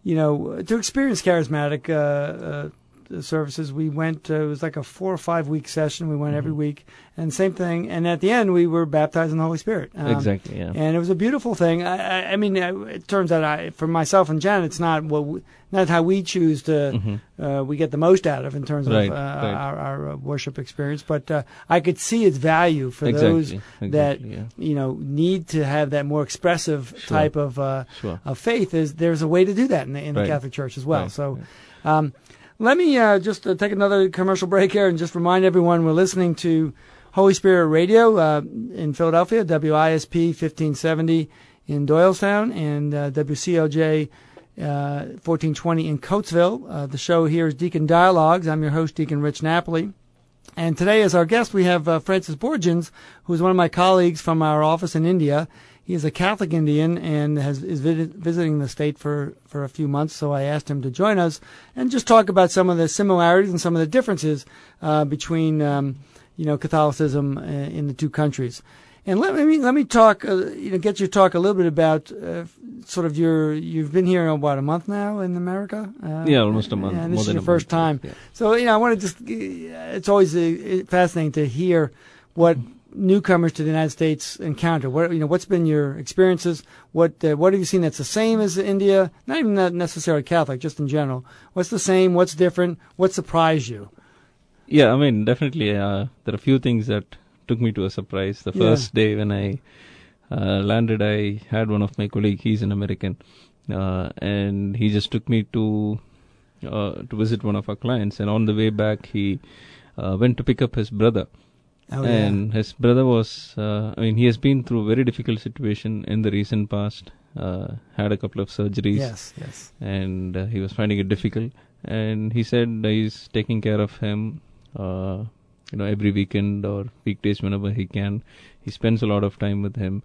you know, to experience charismatic uh, uh, services. We went, uh, it was like a four or five week session. We went mm-hmm. every week, and same thing. And at the end, we were baptized in the Holy Spirit. Um, exactly, yeah. And it was a beautiful thing. I, I, I mean, it turns out, I, for myself and Janet, it's not what we, not how we choose to, mm-hmm. uh, we get the most out of in terms right, of uh, right. our, our uh, worship experience. But uh, I could see its value for exactly, those exactly, that, yeah. you know, need to have that more expressive sure. type of, uh, sure. of faith. Is There's a way to do that in the, in the right. Catholic Church as well. Right. So. Right. Um, Let me uh, just uh, take another commercial break here and just remind everyone we're listening to Holy Spirit Radio uh, in Philadelphia, W I S P fifteen seventy in Doylestown, and uh, W C L J uh, fourteen twenty in Coatesville. Uh, the show here is Deacon Dialogues. I'm your host, Deacon Rich Napoli. And today as our guest we have uh, Francis Borgens, who is one of my colleagues from our office in India. He is a Catholic Indian and has, is vid- visiting the state for, for a few months, so I asked him to join us and just talk about some of the similarities and some of the differences uh, between, um, you know, Catholicism uh, in the two countries. And let me let me talk, uh, you know, get you to talk a little bit about uh, sort of your. You've been here about a month now in America. Uh, yeah, almost a month. And this more is than your a first month, time. yeah. So you know, I want to just. It's always uh, fascinating to hear what newcomers to the United States encounter. What you know, what's been your experiences? What uh, what have you seen that's the same as India? Not even that necessarily Catholic, just in general. What's the same? What's different? What surprised you? Yeah, I mean, definitely, uh, there are a few things that took me to a surprise. The first yeah. day when I uh, landed, I had one of my colleagues. He's an American, uh, and he just took me to uh, to visit one of our clients. And on the way back, he uh, went to pick up his brother. Oh, and yeah. his brother was, uh, I mean, he has been through a very difficult situation in the recent past, uh, had a couple of surgeries. Yes, yes. And uh, he was finding it difficult. And he said he's taking care of him, uh, you know, every weekend or weekdays whenever he can. He spends a lot of time with him.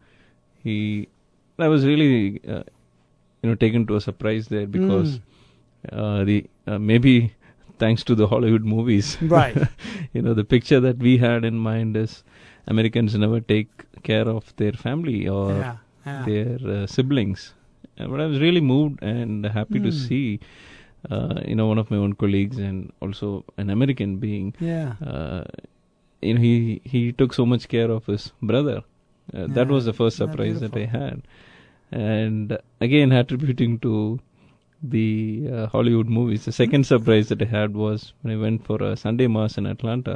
He, I was really, uh, you know, taken to a surprise there because mm. uh, the uh, maybe... thanks to the Hollywood movies. Right. You know, the picture that we had in mind is Americans never take care of their family or yeah, yeah. their uh, siblings. Uh, but I was really moved and happy mm. to see, uh, you know, one of my own colleagues and also an American being, yeah. uh, you know, he, he took so much care of his brother. Uh, yeah, that was the first surprise that I had. And again, attributing to the uh, Hollywood movies. The second surprise that I had was when I went for a Sunday Mass in Atlanta,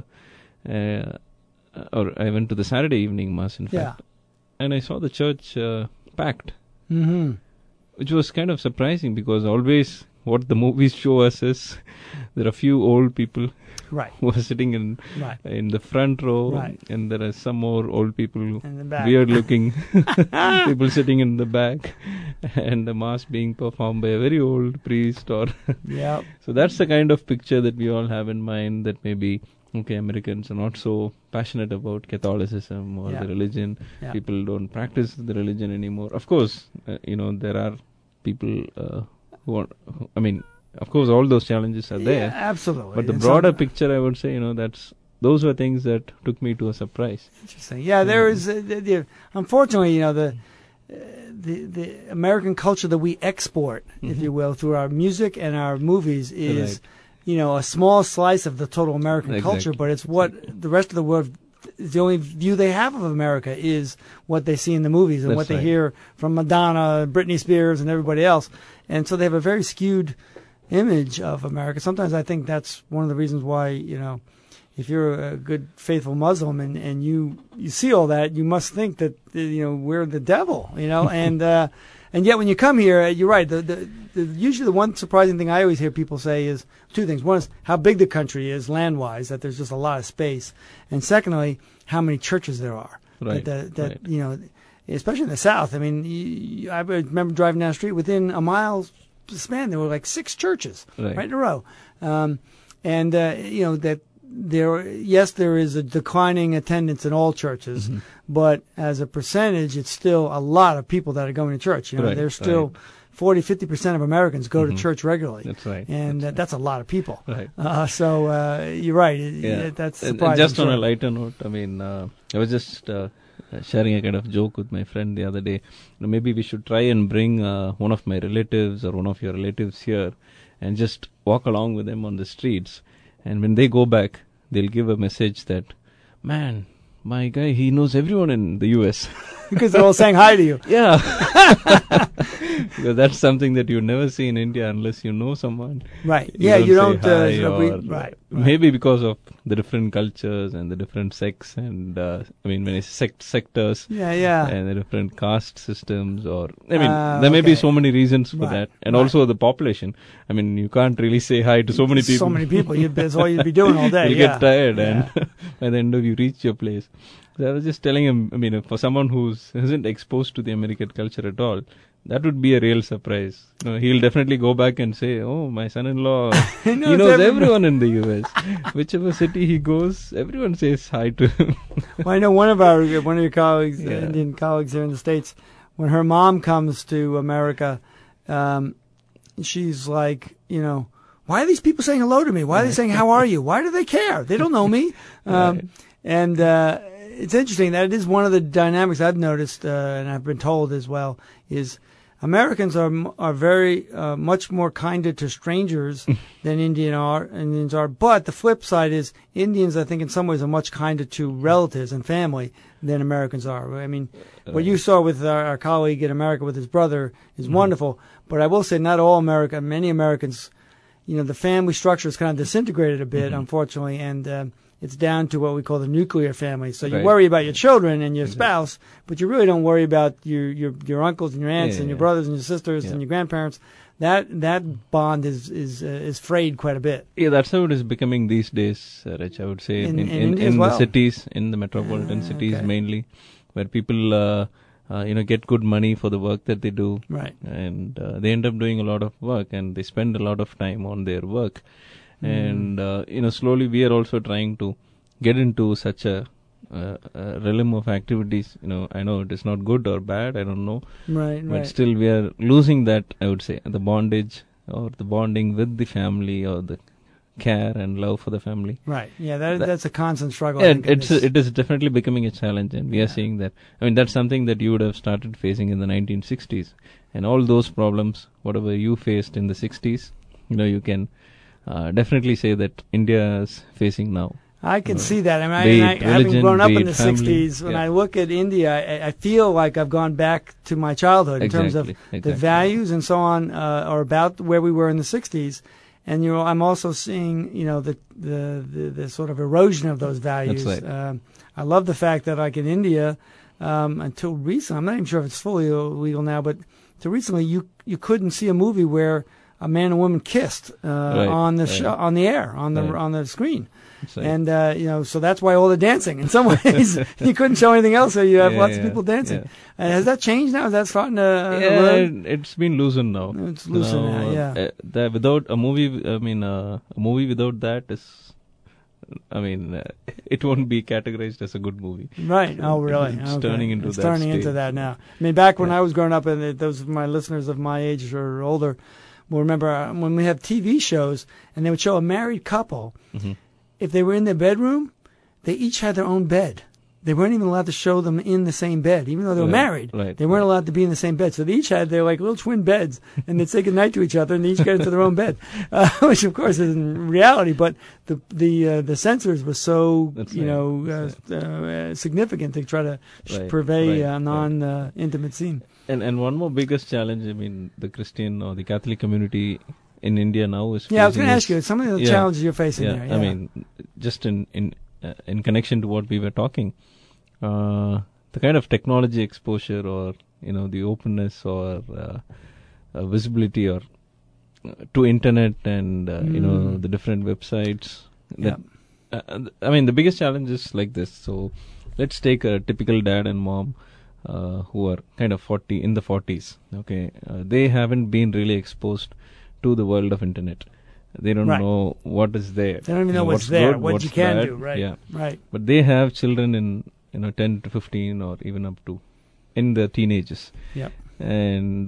uh, or I went to the Saturday evening Mass, in fact, yeah. and I saw the church uh, packed, mm-hmm. which was kind of surprising because always what the movies show us is there are few old people right. who are sitting in right. in the front row, right. and there are some more old people, weird looking people sitting in the back, and the Mass being performed by a very old priest. Or yep. So that's the kind of picture that we all have in mind, that maybe, okay, Americans are not so passionate about Catholicism or yeah. the religion. Yeah. People don't practice the religion anymore. Of course, uh, you know, there are people uh, who are, who, I mean, of course, all those challenges are there. Yeah, absolutely. But the and broader some, picture, I would say, you know, that's those were things that took me to a surprise. Interesting. Yeah, there is. Uh, the, the, unfortunately, you know, the, uh, the the American culture that we export, mm-hmm. if you will, through our music and our movies is, right. you know, a small slice of the total American exactly. culture. But it's what the rest of the world. The only view they have of America is what they see in the movies and That's what they right. hear from Madonna, Britney Spears, and everybody else. And so they have a very skewed image of America. Sometimes I think that's one of the reasons why, you know, if you're a good, faithful Muslim and, and you, you see all that, you must think that, you know, we're the devil, you know, and, uh, and yet when you come here, you're right. The, the, the, usually the one surprising thing I always hear people say is two things. One is how big the country is land-wise, that there's just a lot of space. And secondly, how many churches there are. Right. That, that, that right. you know, especially in the South. I mean, you, I remember driving down the street, within a mile span, there were like six churches right, right in a row. Um, and, uh, you know, that there, yes, there is a declining attendance in all churches, mm-hmm. but as a percentage, it's still a lot of people that are going to church. You know, right, there's still right. forty, fifty percent of Americans go Mm-hmm. to church regularly. That's right. And that's, uh, right. that's a lot of people. Right. Uh, so uh, you're right. Yeah. That's And- surprising. and just on sure. a lighter note, I mean, uh, I was just uh, sharing a kind of joke with my friend the other day. You know, maybe we should try and bring uh, one of my relatives or one of your relatives here and just walk along with them on the streets. And when they go back, they'll give a message that, man, my guy, he knows everyone in the U S Because they're all saying hi to you. Yeah. Because that's something that you never see in India unless you know someone. Right. You yeah, don't you say don't. Uh, hi so we- or- right, right. Maybe because of the different cultures and the different sects and, uh, I mean, when it's sect sectors Yeah, yeah. and the different caste systems or, I mean, Ah, there may be okay. so many reasons for Right, that. And right. also the population. I mean, you can't really say hi to so many people. So many people. You'd, that's all you'd be doing all day. You'll yeah. get tired Yeah. and by the end of you reach your place. So I was just telling him, I mean, for someone who's isn't exposed to the American culture at all, that would be a real surprise. You know, he'll definitely go back and say, "Oh, my son-in-law, He he knows knows everybody." everyone in the U S Whichever city he goes, everyone says hi to him." Well, I know one of our one of your colleagues, uh, Yeah. Indian colleagues here in the States, when her mom comes to America, um, she's like, you know, why are these people saying hello to me? Why are they saying how are you? Why do they care? They don't know me. Um, Right. And uh, it's interesting that it is one of the dynamics I've noticed, uh, and I've been told as well, is Americans are m- are very uh, much more kinder to strangers than Indian are Indians are. But the flip side is Indians, I think, in some ways, are much kinder to relatives and family than Americans are. I mean, what you saw with our, our colleague in America with his brother is Mm-hmm. wonderful. But I will say, not all America, many Americans, you know, the family structure is kind of disintegrated a bit, Mhm. unfortunately, and um, it's down to what we call the nuclear family. So you Right. worry about your children and your Exactly. spouse, but you really don't worry about your your, your uncles and your aunts Yeah, and your yeah. brothers and your sisters Yeah. and your grandparents. That that bond is is uh, is frayed quite a bit. Yeah, that's how it is becoming these days, uh, Rich, I would say. In- in in in, India as in well? the cities, in the metropolitan Ah, cities okay. mainly, where people, uh, uh, you know, get good money for the work that they do. Right. And uh, they end up doing a lot of work and they spend a lot of time on their work. Mm. And, uh, you know, slowly we are also trying to get into such a, uh, a realm of activities. You know, I know it is not good or bad, I don't know. Right. But Right. still we are losing that, I would say, the bondage or the bonding with the family or the care and love for the family. Right. Yeah. That, That- that's a constant struggle. I Yeah, think, in it's this- it is definitely becoming a challenge, and we Yeah. are seeing that. I mean, that's something that you would have started facing in the nineteen sixties, and all those problems, whatever you faced in the sixties, you know, you can uh, definitely say that India is facing now. I can Uh, see that. I mean, be I, it I, having religion, grown up be in it the family, sixties, when yeah. I look at India, I, I feel like I've gone back to my childhood in terms of Exactly, the exactly. values and so on uh, are about where we were in the sixties. And you know, I'm also seeing, you know, the the, the, the sort of erosion of those values. That's right. Um, I love the fact that, like in India, um, until recently, I'm not even sure if it's fully illegal now, but until recently, you you couldn't see a movie where a man and woman kissed uh, Right, on the right. sh- on the air on the Right. on the screen. That's right. And, uh, you know, so that's why all the dancing. In some ways, you couldn't show anything else, so you have Yeah, lots of yeah, people dancing. yeah. Uh, has that changed now? Is that starting to uh, Yeah, erode? it's been loosened now. It's loosened now, yeah. Uh, that without a movie, I mean, uh, a movie without that is, I mean, uh, it won't be categorized as a good movie. Right. Oh, really? It's Okay. turning into it's that turning into stage. that now. I mean, back when Yeah. I was growing up, and it- those of my listeners of my age or older will remember uh, when we have T V shows, and they would show a married couple. hmm If they were in their bedroom, they each had their own bed. They weren't even allowed to show them in the same bed, even though they were Right, married. right, They weren't right. allowed to be in the same bed. So they each had their like little twin beds, and they'd say goodnight to each other, and they each get into their own bed, uh, which of course isn't reality. But the the uh, the censors were so That's you right, know uh, that's uh, significant to try to sh- Right, purvey right, a non uh, intimate scene. And and one more biggest challenge, I mean, the Christian or the Catholic community in India now is. Yeah, I was facing going to ask is- you some of the yeah, challenges you're facing yeah, there. Yeah, I mean, just in in uh, in connection to what we were talking, uh, the kind of technology exposure or you know the openness or uh, uh, visibility or uh, to internet and uh, you know Mm. the different websites. That, uh, I mean, the biggest challenge is like this. So let's take a typical dad and mom uh, who are kind of forty in the forties. Okay, uh, they haven't been really exposed to the world of internet. They don't Right. know what is there. They don't even you know what's, what's there, good, what what's you can bad. do. Right. Yeah. Right. But they have children in you know ten to fifteen or even up to in the teenagers. Yep. And uh,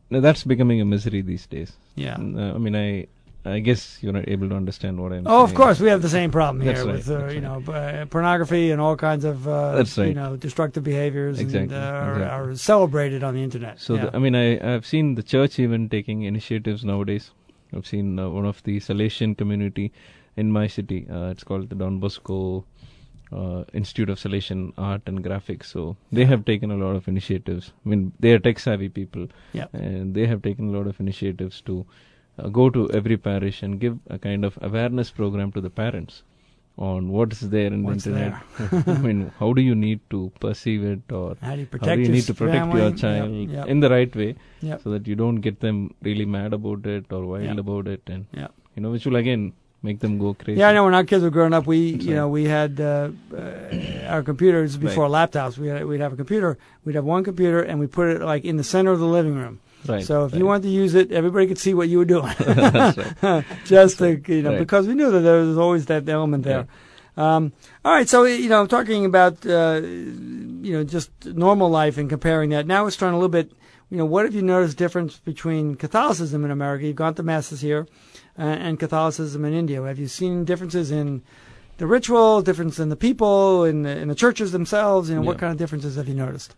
no, that's becoming a misery these days. Yeah. Uh, I mean, I I guess you're not able to understand what I'm oh, saying. of course, we have the same problem here That's right, with uh, that's you right. know uh, pornography and all kinds of uh, That's right. you know destructive behaviors Exactly, and uh, are, exactly. are celebrated on the internet. So, yeah. the, I mean, I, I've seen the church even taking initiatives nowadays. I've seen uh, one of the Salesian community in my city. Uh, it's called the Don Bosco uh, Institute of Salesian Art and Graphics. So they have taken a lot of initiatives. I mean, they are tech-savvy people. Yep. And they have taken a lot of initiatives to uh, go to every parish and give a kind of awareness program to the parents on what is there in What's the internet. I mean, how do you need to perceive it, or How do you protect how do you your need to protect family? your Yep, child yep. in the right way, Yep. so that you don't get them really mad about it or wild Yep. about it, and Yep. you know, which will again make them go crazy. Yeah, I know. When our kids were growing up, we That's you right. know we had uh, uh, our computers before laptops. We had, we'd have a computer. We'd have one computer, and we put it like in the center of the living room. Right. So if right. you wanted to use it, everybody could see what you were doing. That's right. Just to, you know, Right. because we knew that there was always that element there. Um, all right, so you know, talking about uh, you know just normal life and comparing that. Now let's turn a little bit. You know, what have you noticed difference between Catholicism in America? You've gone to masses here, uh, and Catholicism in India. Have you seen differences in the ritual, difference in the people, in the, in the churches themselves? You know, what Yeah. kind of differences have you noticed?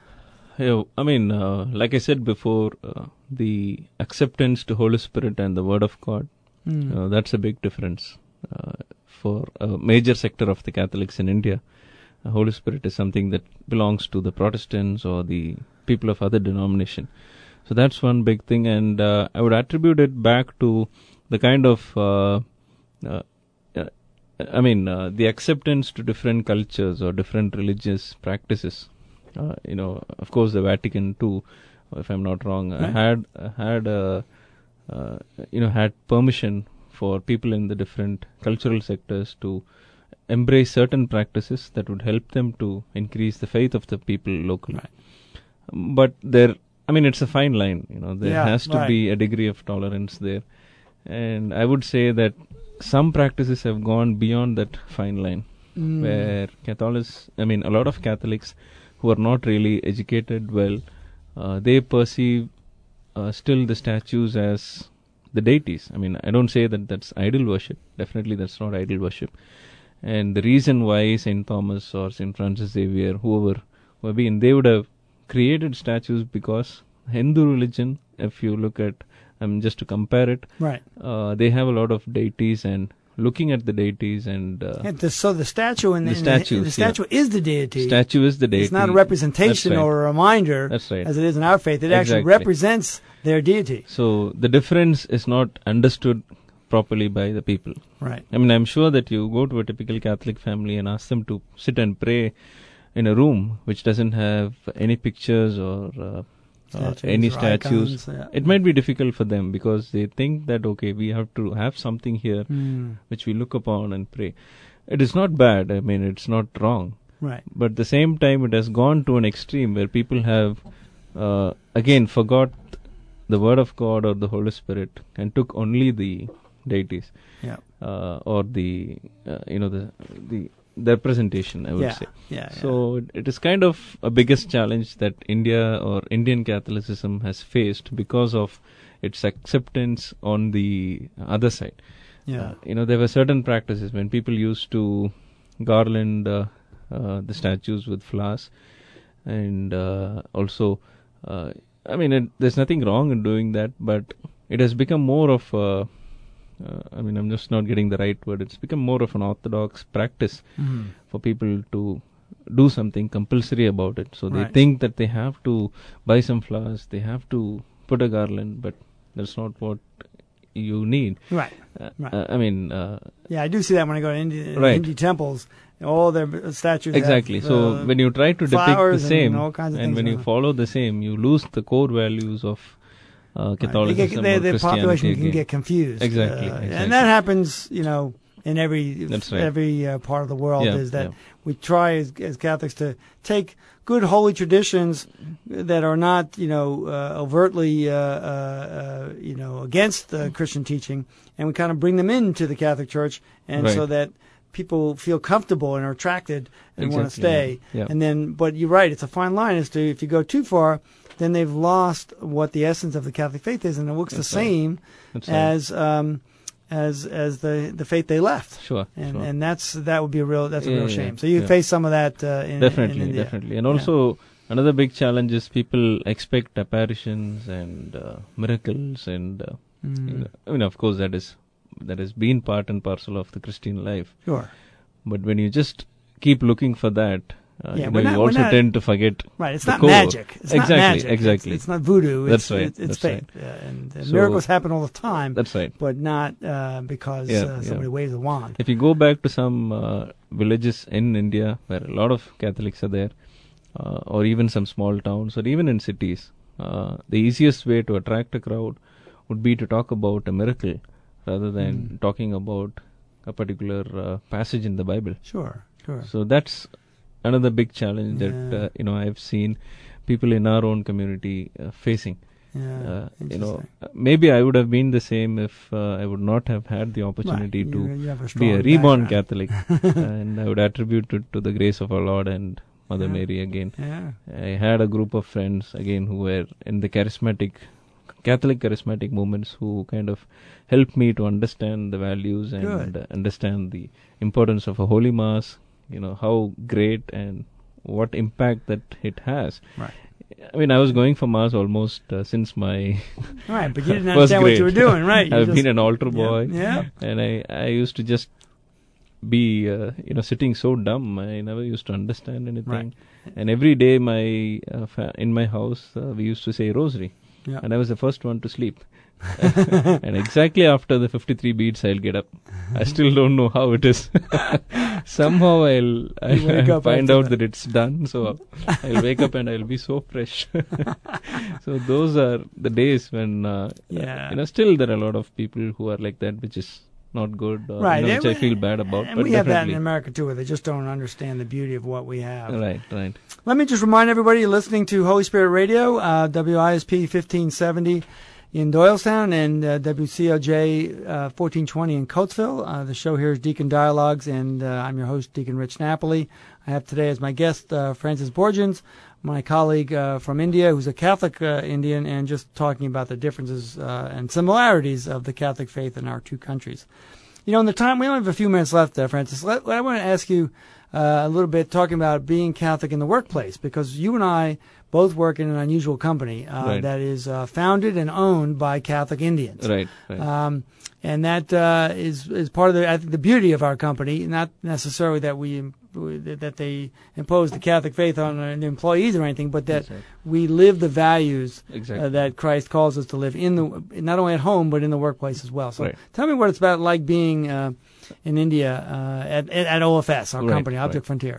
Yeah, I mean, uh, like I said before, uh, the acceptance to Holy Spirit and the Word of God, Mm. uh, that's a big difference uh, for a major sector of the Catholics in India. The Holy Spirit is something that belongs to the Protestants or the people of other denomination. So that's one big thing, and uh, I would attribute it back to the kind of, uh, uh, uh, I mean, uh, the acceptance to different cultures or different religious practices. Uh, you know, of course, the Vatican too, if I'm not wrong, uh, Right. had uh, had uh, uh, you know had permission for people in the different cultural sectors to embrace certain practices that would help them to increase the faith of the people locally. Right. But there, I mean, it's a fine line. You know, there Yeah, has to right. be a degree of tolerance there, and I would say that some practices have gone beyond that fine line, Mm. where Catholics, I mean, a lot of Catholics who are not really educated well, uh, they perceive uh, still the statues as the deities. I mean, I don't say that that's idol worship. Definitely that's not idol worship. And the reason why Saint Thomas or Saint Francis Xavier, whoever who have been, they would have created statues because Hindu religion, if you look at, I mean, just to compare it, Right. uh, they have a lot of deities, and looking at the deities and uh, Yeah, the, so the statue in the, The in the- statues, the statue is the deity. statue is the deity. It's not a representation That's right. or a reminder, That's right. as it is in our faith. It actually Exactly. represents their deity. So the difference is not understood properly by the people. Right. I mean, I'm sure that you go to a typical Catholic family and ask them to sit and pray in a room which doesn't have any pictures or uh, uh, Statues any or statues. icons, yeah. It might be difficult for them because they think that, okay, we have to have something here Mm. which we look upon and pray. It is not bad. I mean, it's not wrong. Right. But at the same time, it has gone to an extreme where people have, uh, again, forgot the Word of God or the Holy Spirit and took only the deities, Yeah. uh, or the, uh, you know, the the the representation, I would Yeah. say. Yeah. yeah. So it, it is kind of a biggest challenge that India or Indian Catholicism has faced because of its acceptance on the other side. yeah. Uh, you know, there were certain practices when people used to garland uh, uh, the statues with flowers, and uh, also, uh, I mean, it, there's nothing wrong in doing that, but it has become more of a, uh, I mean, I'm just not getting the right word. It's become more of an orthodox practice Mhm. for people to do something compulsory about it. So they Right. think that they have to buy some flowers, they have to put a garland, but that's not what you need. Right. Uh, Right. uh, I mean, uh, Yeah, I do see that when I go to Indian, Right. Indian temples. All their statues. exactly. have, so uh, when you try to depict the flowers and same, all kinds of and things when on you it. follow the same, you lose the core values of uh, Right. They Catholicism get, they, or the Christianity. population can again. get confused. Exactly, Uh, exactly. And that happens, you know, in every That's right. every uh, part of the world. Yeah, is that yeah. we try as, as Catholics to take good holy traditions that are not, you know, uh, overtly, uh, uh, uh, you know, against uh, Christian teaching, and we kind of bring them into the Catholic Church, and Right. so that people feel comfortable and are attracted and want to Exactly, stay. yeah. Yeah. And then, but you're right, it's a fine line as to if you go too far, then they've lost what the essence of the Catholic faith is, and it looks That's the right. same That's as um, as as the, the faith they left. Sure, and sure. and that's that would be a real that's a yeah, real yeah, shame. So you yeah. face some of that uh, in, definitely, in India. definitely, and also. Yeah. Another big challenge is people expect apparitions and uh, miracles, and uh, mm. you know, I mean, of course, that is that has been part and parcel of the Christian life. Sure. But when you just keep looking for that, uh, yeah, you know, not, you also not, tend to forget. Right. It's the not core. magic. It's exactly. not magic. Exactly. It's, it's not voodoo. That's it's, right. It's, it's That's faith. right. Yeah, and, and so, miracles happen all the time. That's right. But not uh, because yeah, uh, somebody yeah. waves a wand. If you go back to some uh, villages in India where a lot of Catholics are there, uh, or even some small towns, or even in cities, uh, the easiest way to attract a crowd would be to talk about a miracle rather than mm. talking about a particular uh, passage in the Bible. Sure, sure. So that's another big challenge yeah. that uh, you know I've seen people in our own community uh, facing. Yeah, uh, you know, maybe I would have been the same if uh, I would not have had the opportunity right. to you, you a be a reborn background. Catholic, and I would attribute it to the grace of our Lord and Mother yeah. Mary again. Yeah. I had a group of friends again who were in the charismatic, Catholic charismatic movements who kind of helped me to understand the values and uh, understand the importance of a Holy Mass, you know, how great and what impact that it has. Right. I mean, I was going for Mass almost uh, since my right, but you didn't understand what you were doing, right? You I've just, been an altar boy, yeah, yeah. and I, I used to just be, uh, you know, sitting so dumb. I never used to understand anything. Right. And every day, my uh, fa- in my house, uh, we used to say Rosary, yeah. and I was the first one to sleep. And exactly after the fifty-three beats, I'll get up. I still don't know how it is. Somehow I'll, I'll, I'll find out that. that it's done. So I'll wake up and I'll be so fresh. So those are the days when, uh, yeah. uh, you know, still there are a lot of people who are like that, which is not good, or, right. you know, which and I feel bad about. And but we have definitely. that in America too, where they just don't understand the beauty of what we have. Right, right. Let me just remind everybody you're listening to Holy Spirit Radio, uh, W I S P fifteen seventy. In Doylestown and uh, W C L J uh, fourteen twenty in Coatesville. Uh, the show here is Deacon Dialogues, and uh, I'm your host, Deacon Rich Napoli. I have today as my guest uh, Francis Borgens, my colleague uh, from India, who's a Catholic uh, Indian, and just talking about the differences uh, and similarities of the Catholic faith in our two countries. You know, in the time, we only have a few minutes left there, Francis. Let, I want to ask you uh, a little bit, talking about being Catholic in the workplace, because you and I both work in an unusual company uh, right. that is uh, founded and owned by Catholic Indians. Right, right. Um, and that uh, is is part of the I think the beauty of our company. Not necessarily that we that they impose the Catholic faith on the employees or anything, but that right. we live the values exactly. uh, that Christ calls us to live in the not only at home but in the workplace as well. So right. tell me what it's about like being uh, in India uh, at at O F S, our right, company, Object right. Frontier.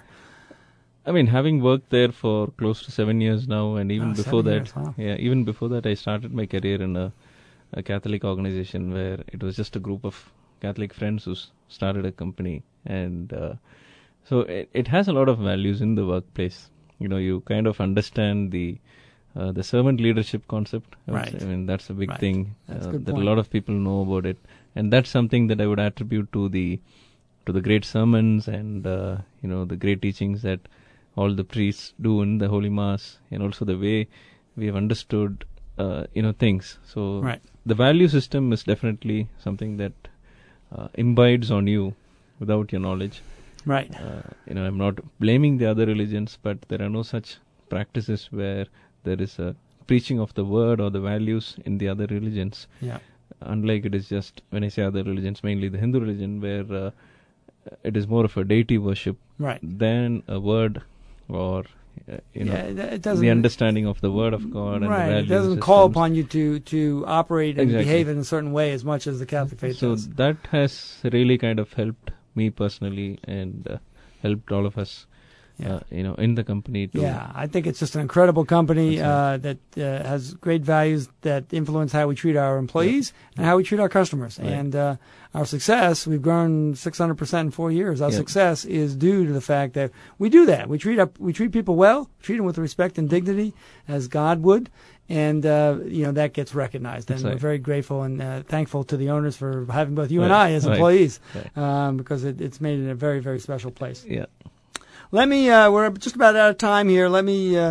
I mean, having worked there for close to seven years now, and even oh, before that, years, wow. yeah, even before that, I started my career in a, a Catholic organization where it was just a group of Catholic friends who started a company, and uh, so it, it has a lot of values in the workplace. You know, you kind of understand the uh, the servant leadership concept. I right. I mean, that's a big right. thing that's uh, a good that point. a lot of people know about it, and that's something that I would attribute to the to the great sermons and uh, you know the great teachings that all the priests do in the Holy Mass, and also the way we have understood, uh, you know, things. So right. the value system is definitely something that uh, imbibes on you without your knowledge. Right. Uh, you know, I'm not blaming the other religions, but there are no such practices where there is a preaching of the word or the values in the other religions. Yeah. Unlike it is just, when I say other religions, mainly the Hindu religion, where uh, it is more of a deity worship right. than a word or uh, you know yeah, it doesn't, the understanding of the Word of God and right. the values. It doesn't systems. call upon you to, to operate and exactly. behave in a certain way as much as the Catholic faith so does. So that has really kind of helped me personally and uh, helped all of us, yeah. uh, you know, in the company too. Yeah, I think it's just an incredible company right. uh, that uh, has great values that influence how we treat our employees yeah. and how we treat our customers. Right. And uh, our success, we've grown six hundred percent in four years. Our yep. success is due to the fact that we do that. We treat up, we treat people well, treat them with respect and dignity as God would. And, uh, you know, that gets recognized. That's and right. we're very grateful and uh, thankful to the owners for having both you right. and I as right. employees right. um, because it, it's made it a very, very special place. Yeah. Let me, uh, we're just about out of time here. Let me uh,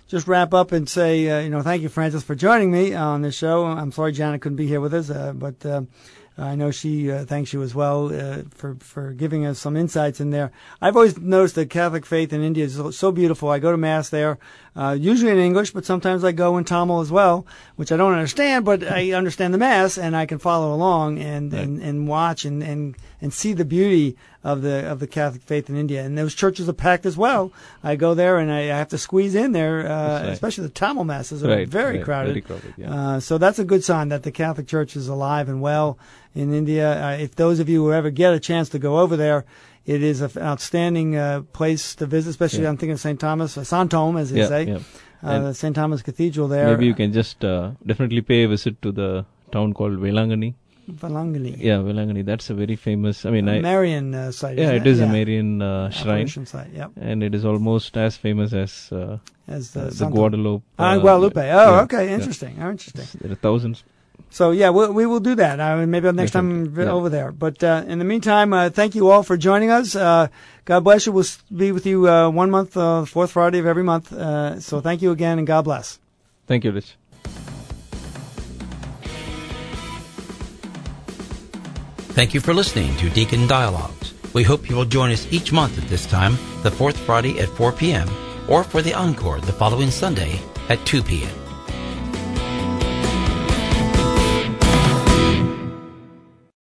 just wrap up and say, uh, you know, thank you, Frances, for joining me on this show. I'm sorry Janet couldn't be here with us, uh, but uh, I know she uh, thanks you as well uh, for for giving us some insights in there. I've always noticed the Catholic faith in India is so, so beautiful. I go to Mass there, uh, usually in English, but sometimes I go in Tamil as well, which I don't understand, but I understand the Mass and I can follow along and, right. and, and watch and, and, and see the beauty of the of the Catholic faith in India. And those churches are packed as well. I go there and I, I have to squeeze in there, uh, right. especially the Tamil Masses are right, very right, crowded. Very crowded yeah. uh, so that's a good sign that the Catholic Church is alive and well in India. Uh, if those of you who ever get a chance to go over there, it is an outstanding uh, place to visit, especially yeah. I'm thinking of Saint Thomas, uh, Santom, as they yeah, say, yeah. uh, the Saint Thomas Cathedral there. Maybe you can just uh, definitely pay a visit to the town called Velangani. Velangani. Yeah, Velangani. That's a very famous. I mean, a I, Marian uh, site. Yeah, isn't it is yeah. a Marian uh, shrine. Site, yep. And it is almost as famous as uh, as the, uh, the Guadalupe. Ah, uh, Guadalupe. Oh, yeah, okay, interesting. yeah. Oh, interesting. There are thousands. So yeah, we, we will do that. Uh, maybe next time yeah. over there. But uh, in the meantime, uh, thank you all for joining us. Uh, God bless you. We'll be with you uh, one month, uh, fourth Friday of every month. Uh, so thank you again, and God bless. Thank you, Rich. Thank you for listening to Deacon Dialogues. We hope you will join us each month at this time, the fourth Friday at four p.m., or for the encore the following Sunday at two p.m.